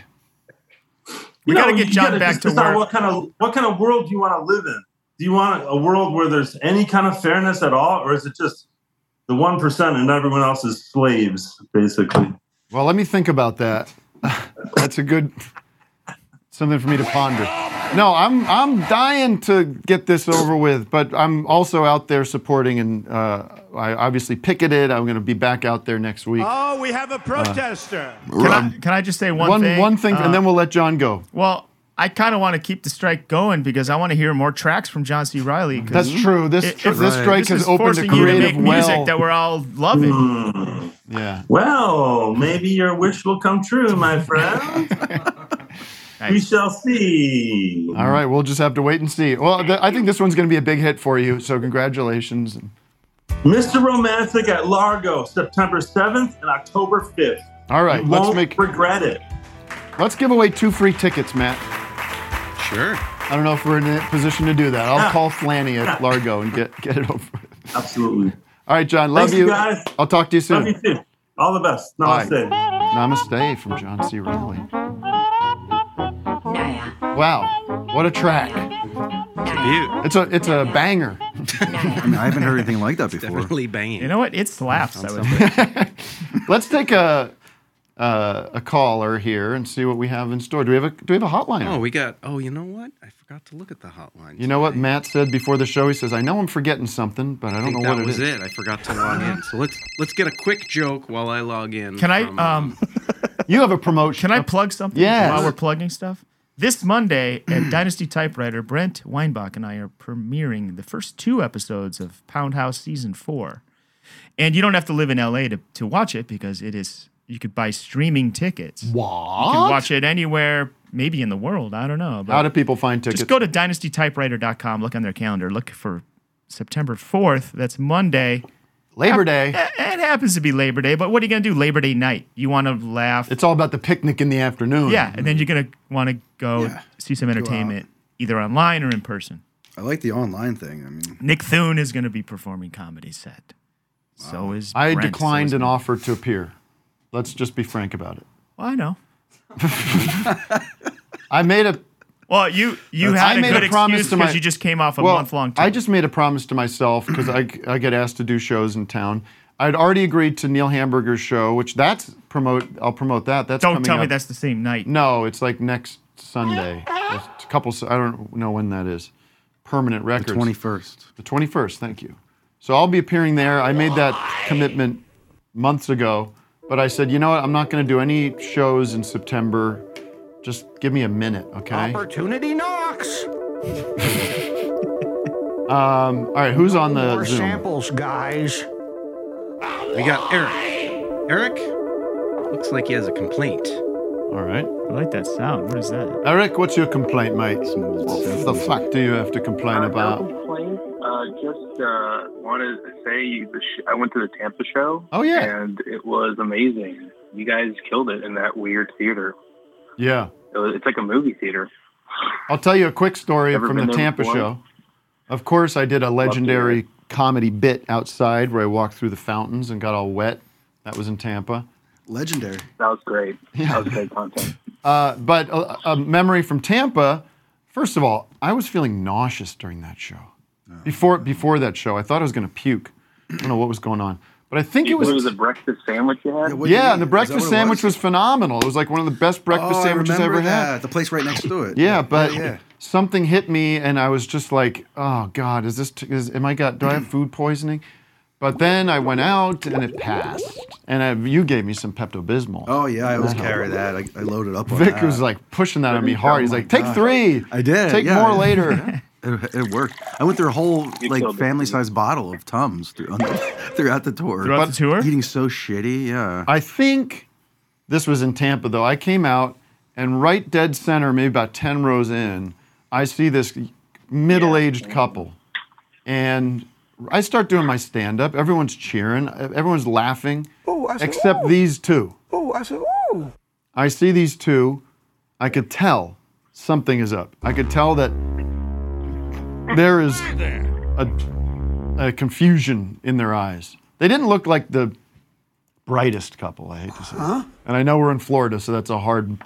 We got to get John back to work. What kind of world do you want to live in? Do you want a world where there's any kind of fairness at all, or is it just the 1% and everyone else is slaves, basically? Well, let me think about that. That's something for me to ponder. No, I'm dying to get this over with, but I'm also out there supporting, and I obviously picketed. I'm going to be back out there next week. Oh, we have a protester. Can I just say one thing? One thing, and then we'll let John go. Well, I kind of want to keep the strike going because I want to hear more tracks from John C. Reilly. That's true. This strike has opened a creative you to make music that we're all loving. Yeah. Well, maybe your wish will come true, my friend. Nice. We shall see. All right, we'll just have to wait and see. Well, I think this one's going to be a big hit for you, so congratulations. Mr. Romantic at Largo, September 7th and October 5th. All right, let's regret it. Let's give away 2 free tickets, Matt. Sure. I don't know if we're in a position to do that. I'll call Flanny at Largo and get it over with. Absolutely. All right, John, love you. Guys. I'll talk to you soon. Love you too. All the best. Namaste. Namaste from John C. Reilly. Wow, what a track. It's a banger. I haven't heard anything like that before. Definitely banging. You know what? It slaps. Let's take a caller here and see what we have in store. Do we have a hotline? Oh, we got. Oh, you know what? I forgot to look at the hotline. You know what Matt said before the show? He says, "I know I'm forgetting something, but I don't know what it is." That was it. I forgot to log in. So let's get a quick joke while I log in. Can I? You have a promotion. Can I plug something? Yes. While we're plugging stuff. This Monday at Dynasty Typewriter, Brent Weinbach and I are premiering the first 2 episodes of Pound House Season 4. And you don't have to live in LA to watch it because you could buy streaming tickets. What? You can watch it anywhere, maybe in the world. I don't know. How do people find tickets? Just go to dynastytypewriter.com, look on their calendar, look for September 4th. That's Monday. Labor Day. It happens to be Labor Day, but what are you going to do Labor Day night? You want to laugh. It's all about the picnic in the afternoon. Yeah, and then you're going to want to go see some entertainment, either online or in person. I like the online thing. I mean, Nick Thune is going to be performing comedy set. Wow. So is I Brent, declined an offer to appear. Let's just be frank about it. Well, I know. I made a... Well, you had a good excuse because you just came off a month-long tour. I just made a promise to myself because I get asked to do shows in town. I'd already agreed to Neil Hamburger's show, which I'll promote that. That's Don't tell me up. that's the same night. No, it's like next Sunday. I don't know when that is. Permanent Records. The 21st. The 21st, thank you. So I'll be appearing there. I made that commitment months ago, but I said, you know what? I'm not going to do any shows in September. Just give me a minute, okay? Opportunity knocks. All right, who's on the More Zoom? samples, guys. We got Eric. Eric looks like he has a complaint. All right. I like that sound. What is that? Eric, what's your complaint, mate? What the fuck do you have to complain about? No complaint. Just wanted to say I went to the Tampa show. Oh, yeah. And it was amazing. You guys killed it in that weird theater. Yeah. It's like a movie theater. I'll tell you a quick story Ever from been the there Tampa before? show. Of course, I did a legendary comedy bit outside where I walked through the fountains and got all wet. That was in Tampa. Legendary. That was great. Yeah. That was great content. But a memory from Tampa, first of all, I was feeling nauseous during that show. Before that show, I thought I was going to puke. I don't know what was going on. But I think it was a breakfast sandwich you had? Yeah, and the breakfast sandwich was phenomenal. It was like one of the best breakfast sandwiches I ever had. The place right next to it. Yeah, but something hit me, and I was just like, "Oh God, do I have food poisoning?" But then I went out, and it passed. And you gave me some Pepto-Bismol. Oh yeah, I always carry that. I loaded up on Vic that. was like pushing that on me hard. He's like, "Take 3." I did. Take more later. It worked. I went through a whole family-sized bottle of Tums throughout the tour. Throughout the tour? Eating so shitty, yeah. I think this was in Tampa, though. I came out, and right dead center, maybe about 10 rows in, I see this middle-aged couple. And I start doing my stand-up. Everyone's cheering. Everyone's laughing, except these two. Oh, I said, oh. I see these two. I could tell something is up. I could tell that there is a confusion in their eyes. They didn't look like the brightest couple, I hate to say. And I know we're in Florida, so that's a hard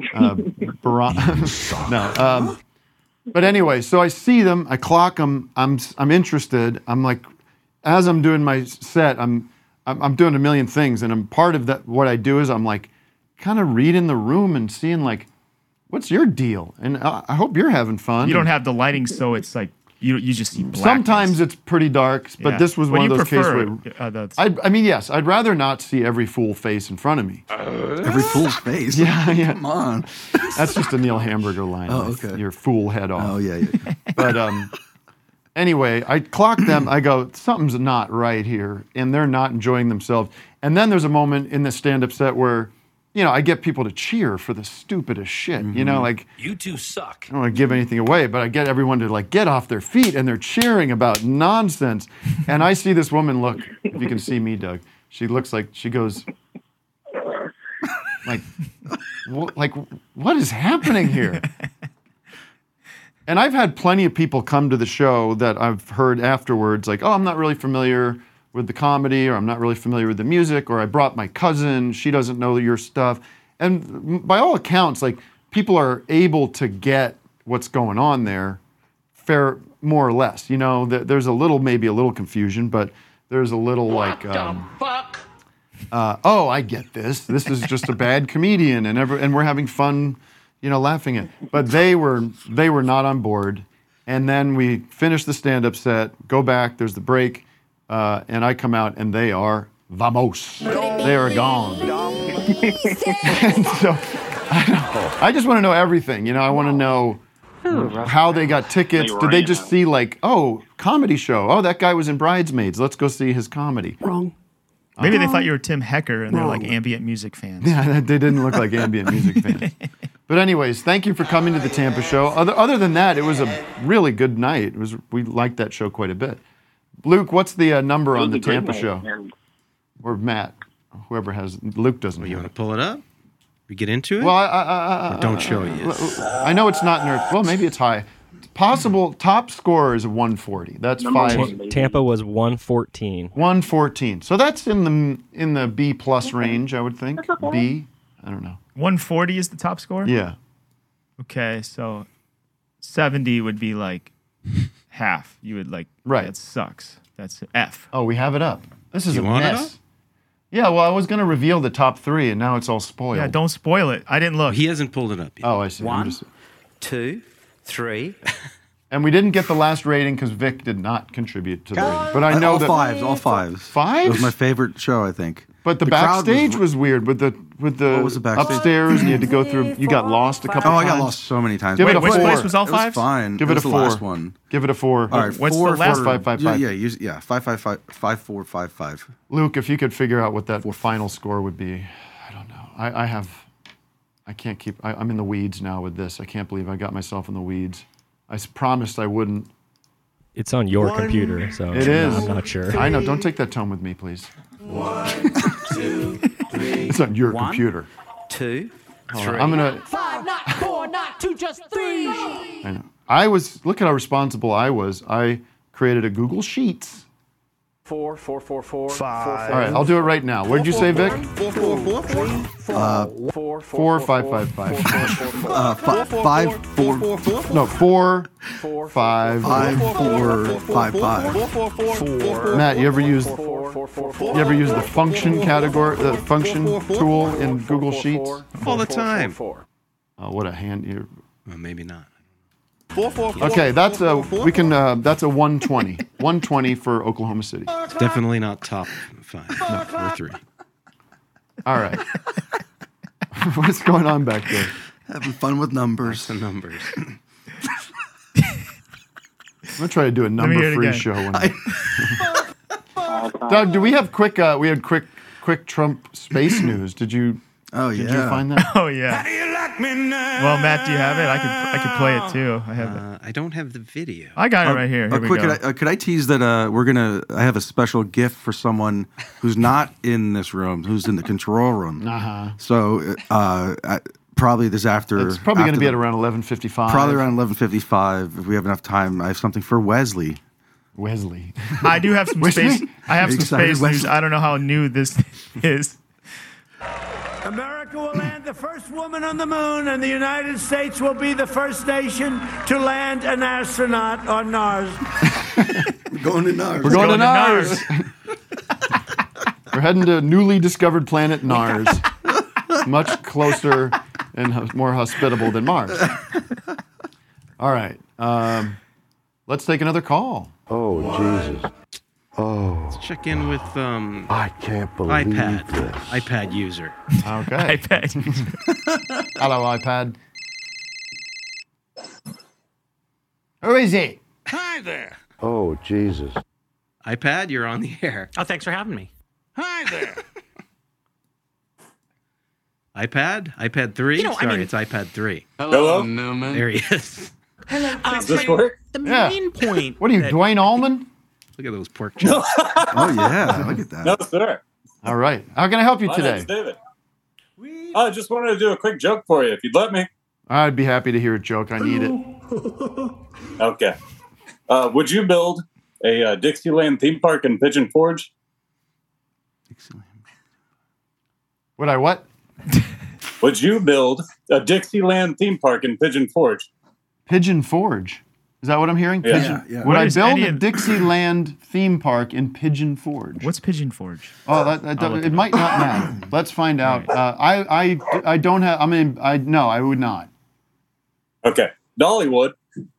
no. But anyway, so I see them, I clock them, I'm interested. I'm like, as I'm doing my set, I'm doing a million things, and I'm part of that. What I do is I'm like, kind of reading the room and seeing like, what's your deal? And I hope you're having fun. You don't have the lighting, so it's like you just see blackness. Sometimes it's pretty dark, but this was one of those cases where I mean, yes, I'd rather not see every fool face in front of me. Every fool's face? Yeah. Come on. That's just a Neil Hamburger line. Oh, okay. Your fool head off. Oh, yeah. But anyway, I clock them. I go, something's not right here, and they're not enjoying themselves. And then there's a moment in the stand-up set where, you know, I get people to cheer for the stupidest shit. You know, like, you two suck. I don't want to give anything away, but I get everyone to like get off their feet, and they're cheering about nonsense. And I see this woman look. If you can see me, Doug, she looks like she goes, like, what is happening here? And I've had plenty of people come to the show that I've heard afterwards, like, oh, I'm not really familiar with the comedy, or I'm not really familiar with the music, or I brought my cousin, she doesn't know your stuff. And by all accounts, like, people are able to get what's going on there, more or less. You know, there's maybe a little confusion, but there's a little like, oh, I get this. This is just a bad comedian, and we're having fun, you know, laughing at. But they were not on board. And then we finish the stand-up set, go back. There's the break. And I come out, and they are vamos. They are gone. And so I just want to know everything. You know, I want to know how they got tickets. Did they just see like, oh, comedy show? Oh, that guy was in Bridesmaids. Let's go see his comedy. Wrong. Maybe they thought you were Tim Hecker, and they're like ambient music fans. Yeah, they didn't look like ambient music fans. But anyways, thank you for coming to the Tampa show. Other than that, it was a really good night. We liked that show quite a bit. Luke, what's the number on the Tampa show? Or Matt, whoever has. Luke doesn't. You want to pull it up? We get into it? Well, or don't show you. I know it's not in there. Well, maybe it's high. Possible top score is 140. That's Tampa was 114. 114. So that's in the B plus range, I would think. B. I don't know. 140 is the top score? Yeah. Okay, so 70 would be like half. You would like, right. That sucks. That's F. Oh, we have it up. This is You a want it mess. up? Yeah, well, I was going to reveal the top 3, and now it's all spoiled. Yeah, don't spoil it. I didn't look. He hasn't pulled it up yet. Oh, I see. 1, 2, 3. And we didn't get the last rating because Vic did not contribute to the rating. But I know all that fives. 5. It was my favorite show, I think. But the crowd backstage was weird with the What was the backstage? upstairs, and you had to go through. You got lost a couple. Oh, I times. got lost so many times. Give it a which 4. place was all It was fives? fine. Give it a was the 4. last one. Give it a 4. All right, What's 4, the last 4, one? 5. Yeah, 5, 5, 5, 5, 4, 5, 5. Luke, if you could figure out what that final score would be, I don't know. I can't keep. I'm in the weeds now with this. I can't believe I got myself in the weeds. I promised I wouldn't. It's on your computer, so It is. I'm not sure. I know. Don't take that tone with me, please. 1, 2, 3. It's on your 1, computer. 2, Hold 3. on, I'm gonna. 5, not 4, not 2, just 3. I know. Look at how responsible I was. I created a Google Sheets. 4, 4, 4, 4. 5. All right, I'll do it right now. What did you say, Vic? 4, 4, 4, 4. 4, 5, 5, 5. 5, 4. No, 4, 5, 4, 5, 5. 4. Matt, you ever use the function category, the function tool in Google Sheets? All the time. Oh, what a hand! Well, maybe not. Okay, that's a 120. 120 for Oklahoma City. It's definitely not top 5 or 3. All right. What's going on back there? Having fun with numbers. The numbers. I'm gonna try to do a me hear it number-free again. show. Doug, do we have quick? We had quick Trump space news. Did you? Oh yeah. Did you find that? Oh yeah. Well, Matt, do you have it? I could play it too. I have it. I don't have the video. I got it right here. Here we quick, go. could I tease that I have a special gift for someone who's not in this room, who's in the control room. So probably this after. It's probably going to be after at around 11:55. Probably around 11:55. If we have enough time, I have something for Wesley. Wesley. I do have some space. I have Are you some excited, space news. Wesley? I don't know how new this is. America will land the first woman on the moon, and the United States will be the first nation to land an astronaut on Mars. We're going to Nars. We're going to Nars. We're heading to newly discovered planet Nars. Much closer and more hospitable than Mars. All right. Let's take another call. Oh, Jesus. Oh. Let's check in with I can't believe iPad. this. iPad user. Okay. iPad. Hello, iPad. Who is he? Hi there. Oh, Jesus. iPad, you're on the air. Oh, thanks for having me. Hi there. iPad? iPad 3? You know, I Sorry, mean- it's iPad 3. Hello? Newman. There he is. Does this work? The Yeah. main point. What are you, that- Dwayne Allman? Look at those pork chops. Oh yeah, look at that. No, sir. All right. How can I help you My today? name's David. I just wanted to do a quick joke for you, if you'd let me. I'd be happy to hear a joke. I need it. Okay. Would you build a Dixieland theme park in Pigeon Forge? Would I what? Would you build a Dixieland theme park in Pigeon Forge? Pigeon Forge. Is that what I'm hearing? Yeah. Pigeon. Yeah. Would What I is build any a of- Dixieland theme park in Pigeon Forge? What's Pigeon Forge? Oh, I'll look it it might not matter. Let's find out. I don't have. I mean, no, I would not. Okay. Dollywood.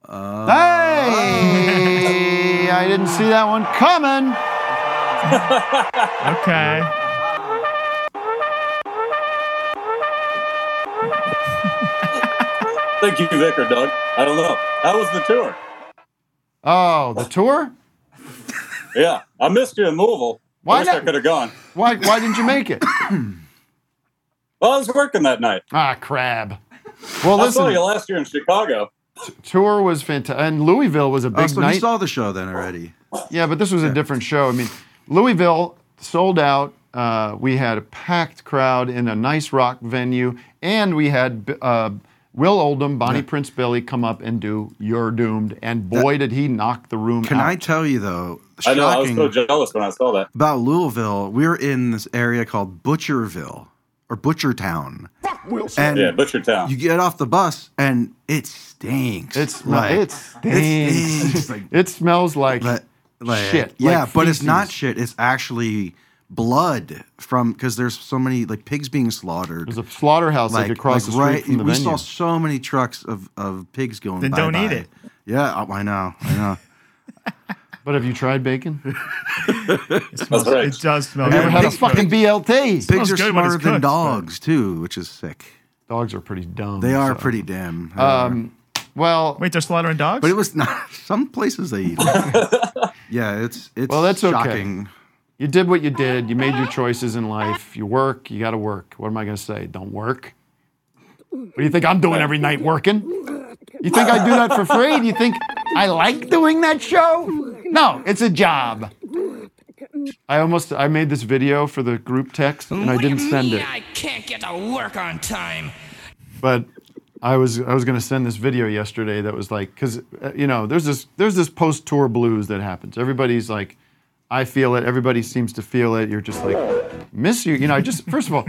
Hey, I didn't see that one coming. Okay. Thank you, Vic or Doug. I don't know. How was the tour? Oh, the tour? Yeah, I missed you in Louisville. Why I wish I not? could have gone. Why didn't you make it? Well, I was working that night. Ah, crab. Well, I saw listen, you last year in Chicago. tour was fantastic, and Louisville was a big So night. you saw the show then already. Yeah, but this was a different show. I mean, Louisville sold out. We had a packed crowd in a nice rock venue, and we had Will Oldham, Bonnie Prince Billy come up and do You're Doomed, and boy, did he knock the room Can out. I tell you though? I know, I was shocking so jealous when I saw that. about Louisville. We're in this area called Butcherville or Butchertown. And Yeah, Butchertown. you get off the bus and it stinks. It stinks. It smells like shit. Yeah, like but it's not feces. shit. It's actually blood from because there's so many like pigs being slaughtered. There's a slaughterhouse like across the street from the we venue. saw so many trucks of pigs going. Then by. don't eat it. Yeah, I know. But have you tried bacon? It does smell Have you ever good. had a fucking BLT? Pigs are smarter than dogs too, which is sick. Dogs are pretty dumb. They are so. pretty damn. Well, wait, they're slaughtering dogs? But it was not. Some places they eat it. Yeah, it's well, that's shocking. okay. You did what you did. You made your choices in life. You work. You got to work. What am I going to say? Don't work. What do you think I'm doing every night working? You think I do that for free? Do you think I like doing that show? No, it's a job. I made this video for the group text and I didn't send it. I can't get to work on time. But I was going to send this video yesterday that was like, because there's this post-tour blues that happens. Everybody's like, I feel it. Everybody seems to feel it. You're just like, miss you. First of all,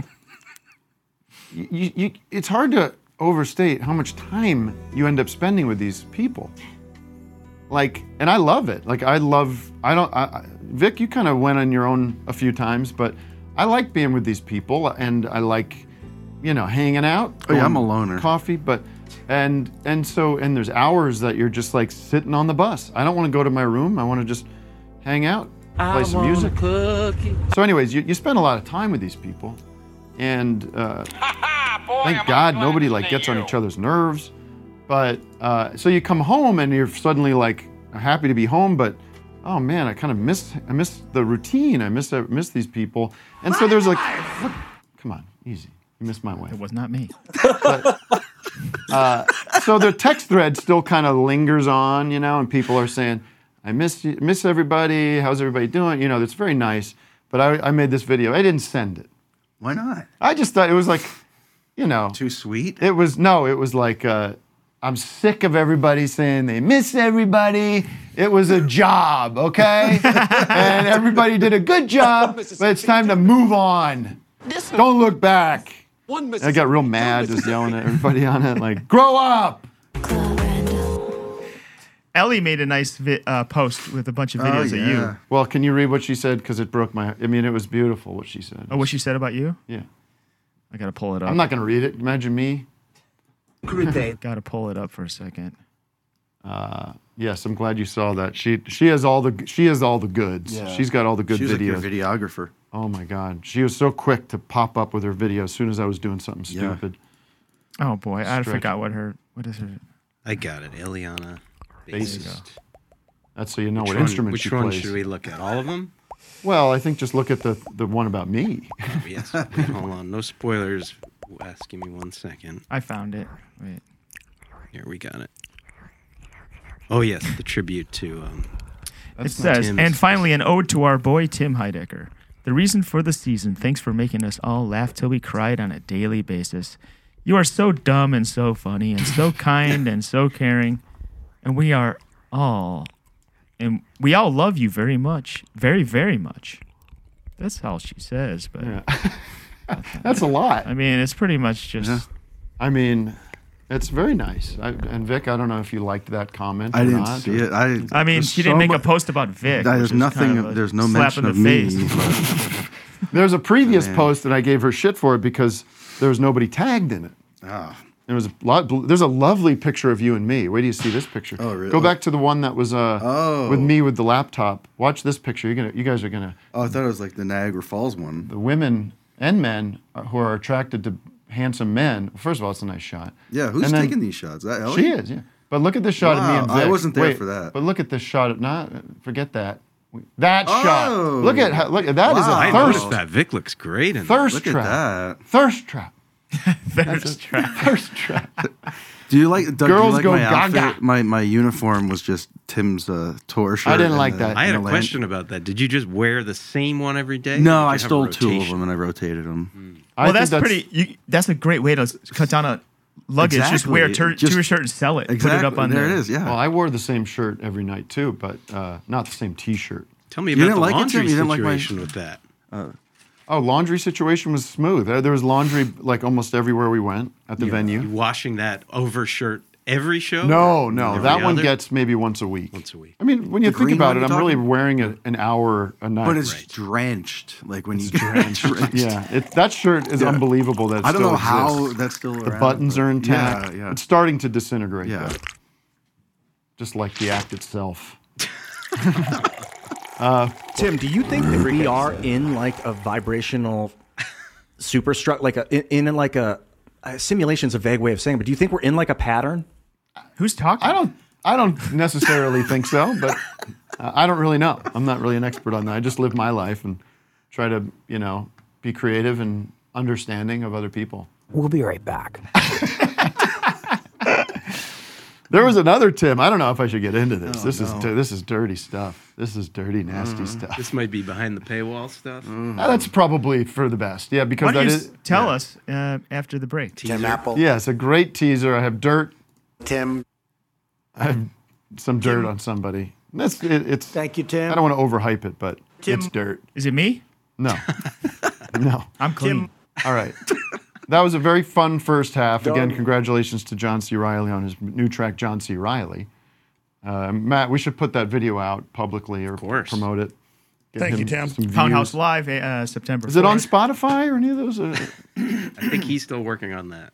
it's hard to overstate how much time you end up spending with these people. Like, and I love it. Like, Vic, you kind of went on your own a few times, but I like being with these people and I like, hanging out. Oh, yeah, I'm a loner. Coffee, and there's hours that you're just like sitting on the bus. I don't want to go to my room. I want to just hang out, play some music. So anyways, you spend a lot of time with these people and thank God nobody like gets on each other's nerves. But so you come home and you're suddenly like happy to be home, but oh man, I kind of miss the routine. I miss these people. And so there's like, look, come on, easy. You missed my wife. It was not me. But, so the text thread still kind of lingers on, and people are saying, I miss you, miss everybody. How's everybody doing? It's very nice. But I made this video. I didn't send it. Why not? I just thought it was like, too sweet? It was like, I'm sick of everybody saying they miss everybody. It was a job, okay? And everybody did a good job, but it's time to move on. Don't look back. I got real mad just yelling at everybody on it, like, grow up! Ellie made a nice post with a bunch of videos of you. Well, can you read what she said? Because it broke my... it was beautiful what she said. Oh, what she said about you? Yeah. I got to pull it up. I'm not going to read it. Imagine me. Got to pull it up for a second. Yes, I'm glad you saw that. She has all the goods. Yeah. She's got all the good She's videos. Like your videographer. Oh my God, she was so quick to pop up with her video as soon as I was doing something stupid. Oh boy, I forgot what is her. I got it, Eliana. Bassist. That's so you know what instrument she plays. Which one should we look at? All of them? Well, I think just look at the one about me. Oh, yes. Wait, hold on. No spoilers. Give me 1 second. I found it. Wait. Here, we got it. Oh, yes. The tribute to... it says, and finally an ode to our boy Tim Heidecker. The reason for the season. Thanks for making us all laugh till we cried on a daily basis. You are so dumb and so funny and so kind and so caring. And we all love you very much. Very, very much. That's all she says, but... Yeah. That's a lot. I mean, it's pretty much just... Yeah. I mean, it's very nice. And Vic, I don't know if you liked that comment I or didn't not. see it. I mean, she didn't make a post about Vic. There's nothing. There's no mention of me. There's a previous post that I gave her shit for it because there was nobody tagged in it. Ah. There was there's a lovely picture of you and me. Wait do you see this picture? Oh, really? Go back to the one that was with me with the laptop. Watch this picture. You guys are gonna. Oh, I thought it was like the Niagara Falls one. The women and men who are attracted to handsome men. First of all, it's a nice shot. Yeah, who's taking these shots? Is that Ellie? She is. Yeah. But look at this shot of me and Vic. I wasn't there for that. But look at this shot of forget that. That shot. Look at that is a thirst. I noticed that. Vic looks great in thirst Look trap. At that. Thirst trap. Thirst trap. Thirst trap. Do you like Doug, Girls do you like go my gaga. outfit? My uniform was just Tim's tour shirt. I didn't like that. I had a question about that. Did you just wear the same one every day? No, I stole 2 of them and I rotated them. Well, that's pretty. That's a great way to cut down a luggage. Exactly. Just wear a shirt and sell it. Exactly. Put it up on there. It is. Yeah. Well, I wore the same shirt every night too, but not the same T-shirt. Tell me You about didn't the like it, laundry Tim? You didn't like my- situation with that. Laundry situation was smooth. There was laundry like almost everywhere we went at the venue. You washing that over shirt every show? No, Every that one other? gets maybe once a week. Once a week. I mean, when you The think green about one it, you're I'm really talking? wearing an hour a night. But it's drenched. Like when you drenched. Yeah, that shirt is unbelievable. That it I don't still know how exists. that's still The around, buttons but- are intact. Yeah. It's starting to disintegrate. Yeah. though. Just like the act itself. Tim, do you think that we are in like a vibrational superstructure, like in like a simulation's a vague way of saying, but do you think we're in like a pattern? Who's talking? I don't necessarily think so, but I don't really know. I'm not really an expert on that. I just live my life and try to, be creative and understanding of other people. We'll be right back. There was another Tim. I don't know if I should get into this. This is dirty stuff. This is dirty, nasty stuff. This might be behind the paywall stuff. That's probably for the best. Yeah, because Why don't that you is. tell us after the break. Tim Apple. Yeah, it's a great teaser. I have dirt. Tim. I have some dirt on somebody. It's. Thank you, Tim. I don't want to overhype it, but Tim. it's dirt. Is it me? No. No. I'm clean. All right. That was a very fun first half. Again, congratulations to John C. Reilly on his new track, John C. Reilly. Matt, we should put that video out publicly or promote it. Thank you, Tim. Poundhouse Live, September 4th. Is it on Spotify or any of those? I think he's still working on that.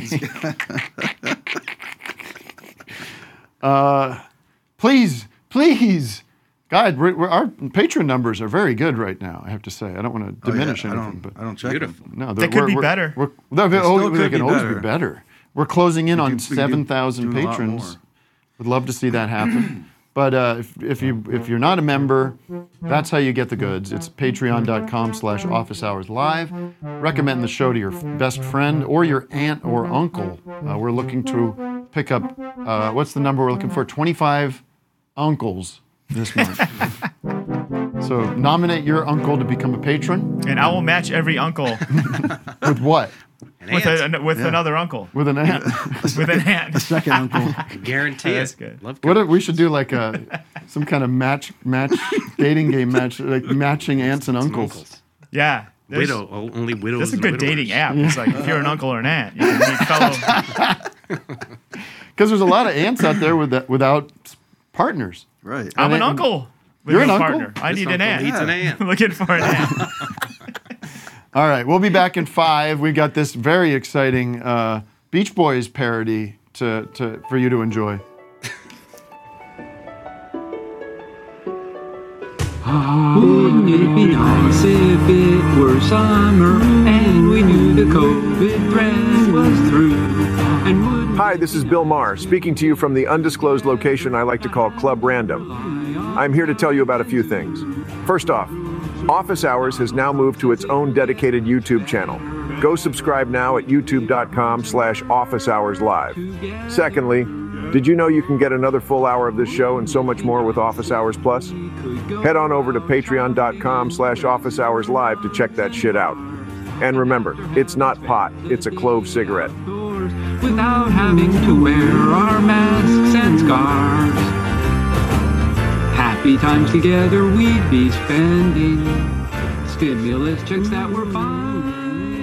Okay. Please. God, our Patreon numbers are very good right now, I have to say. I don't want to diminish anything. I don't check them. No, they could be better. They can always be better. We're closing in on 7,000 patrons. Would love to see that happen. But if you're not a member, that's how you get the goods. It's patreon.com/officeHoursLive. Recommend the show to your best friend or your aunt or uncle. We're looking to pick up, what's the number we're looking for? 25 uncles this month. So nominate your uncle to become a patron. And I will match every uncle. With what? With another uncle. With an aunt. With an aunt. A second uncle. Guarantee That's it. good. Love What if we should do like some kind of match dating game match, like matching aunts and uncles. Yeah. Only widows. That's a and good widowers. dating app. It's like if you're an uncle or an aunt, you can meet fellow. Because there's a lot of aunts out there without partners. Right. I'm an uncle with You're no an uncle? partner. I This need an uncle aunt. needs an aunt. Looking for an aunt. All right, we'll be back in 5. We've got this very exciting Beach Boys parody for you to enjoy. Wouldn't it be nice if it were summer and we knew the COVID trend was through? Hi, this is Bill Maher, speaking to you from the undisclosed location I like to call Club Random. I'm here to tell you about a few things. First off, Office Hours has now moved to its own dedicated YouTube channel. Go subscribe now at youtube.com/officeHoursLive. Secondly, did you know you can get another full hour of this show and so much more with Office Hours Plus? Head on over to patreon.com/officehourslive to check that shit out. And remember, it's not pot, it's a clove cigarette. Without having to wear our masks and scarves. Happy times together we'd be spending. Stimulus checks that we're finding.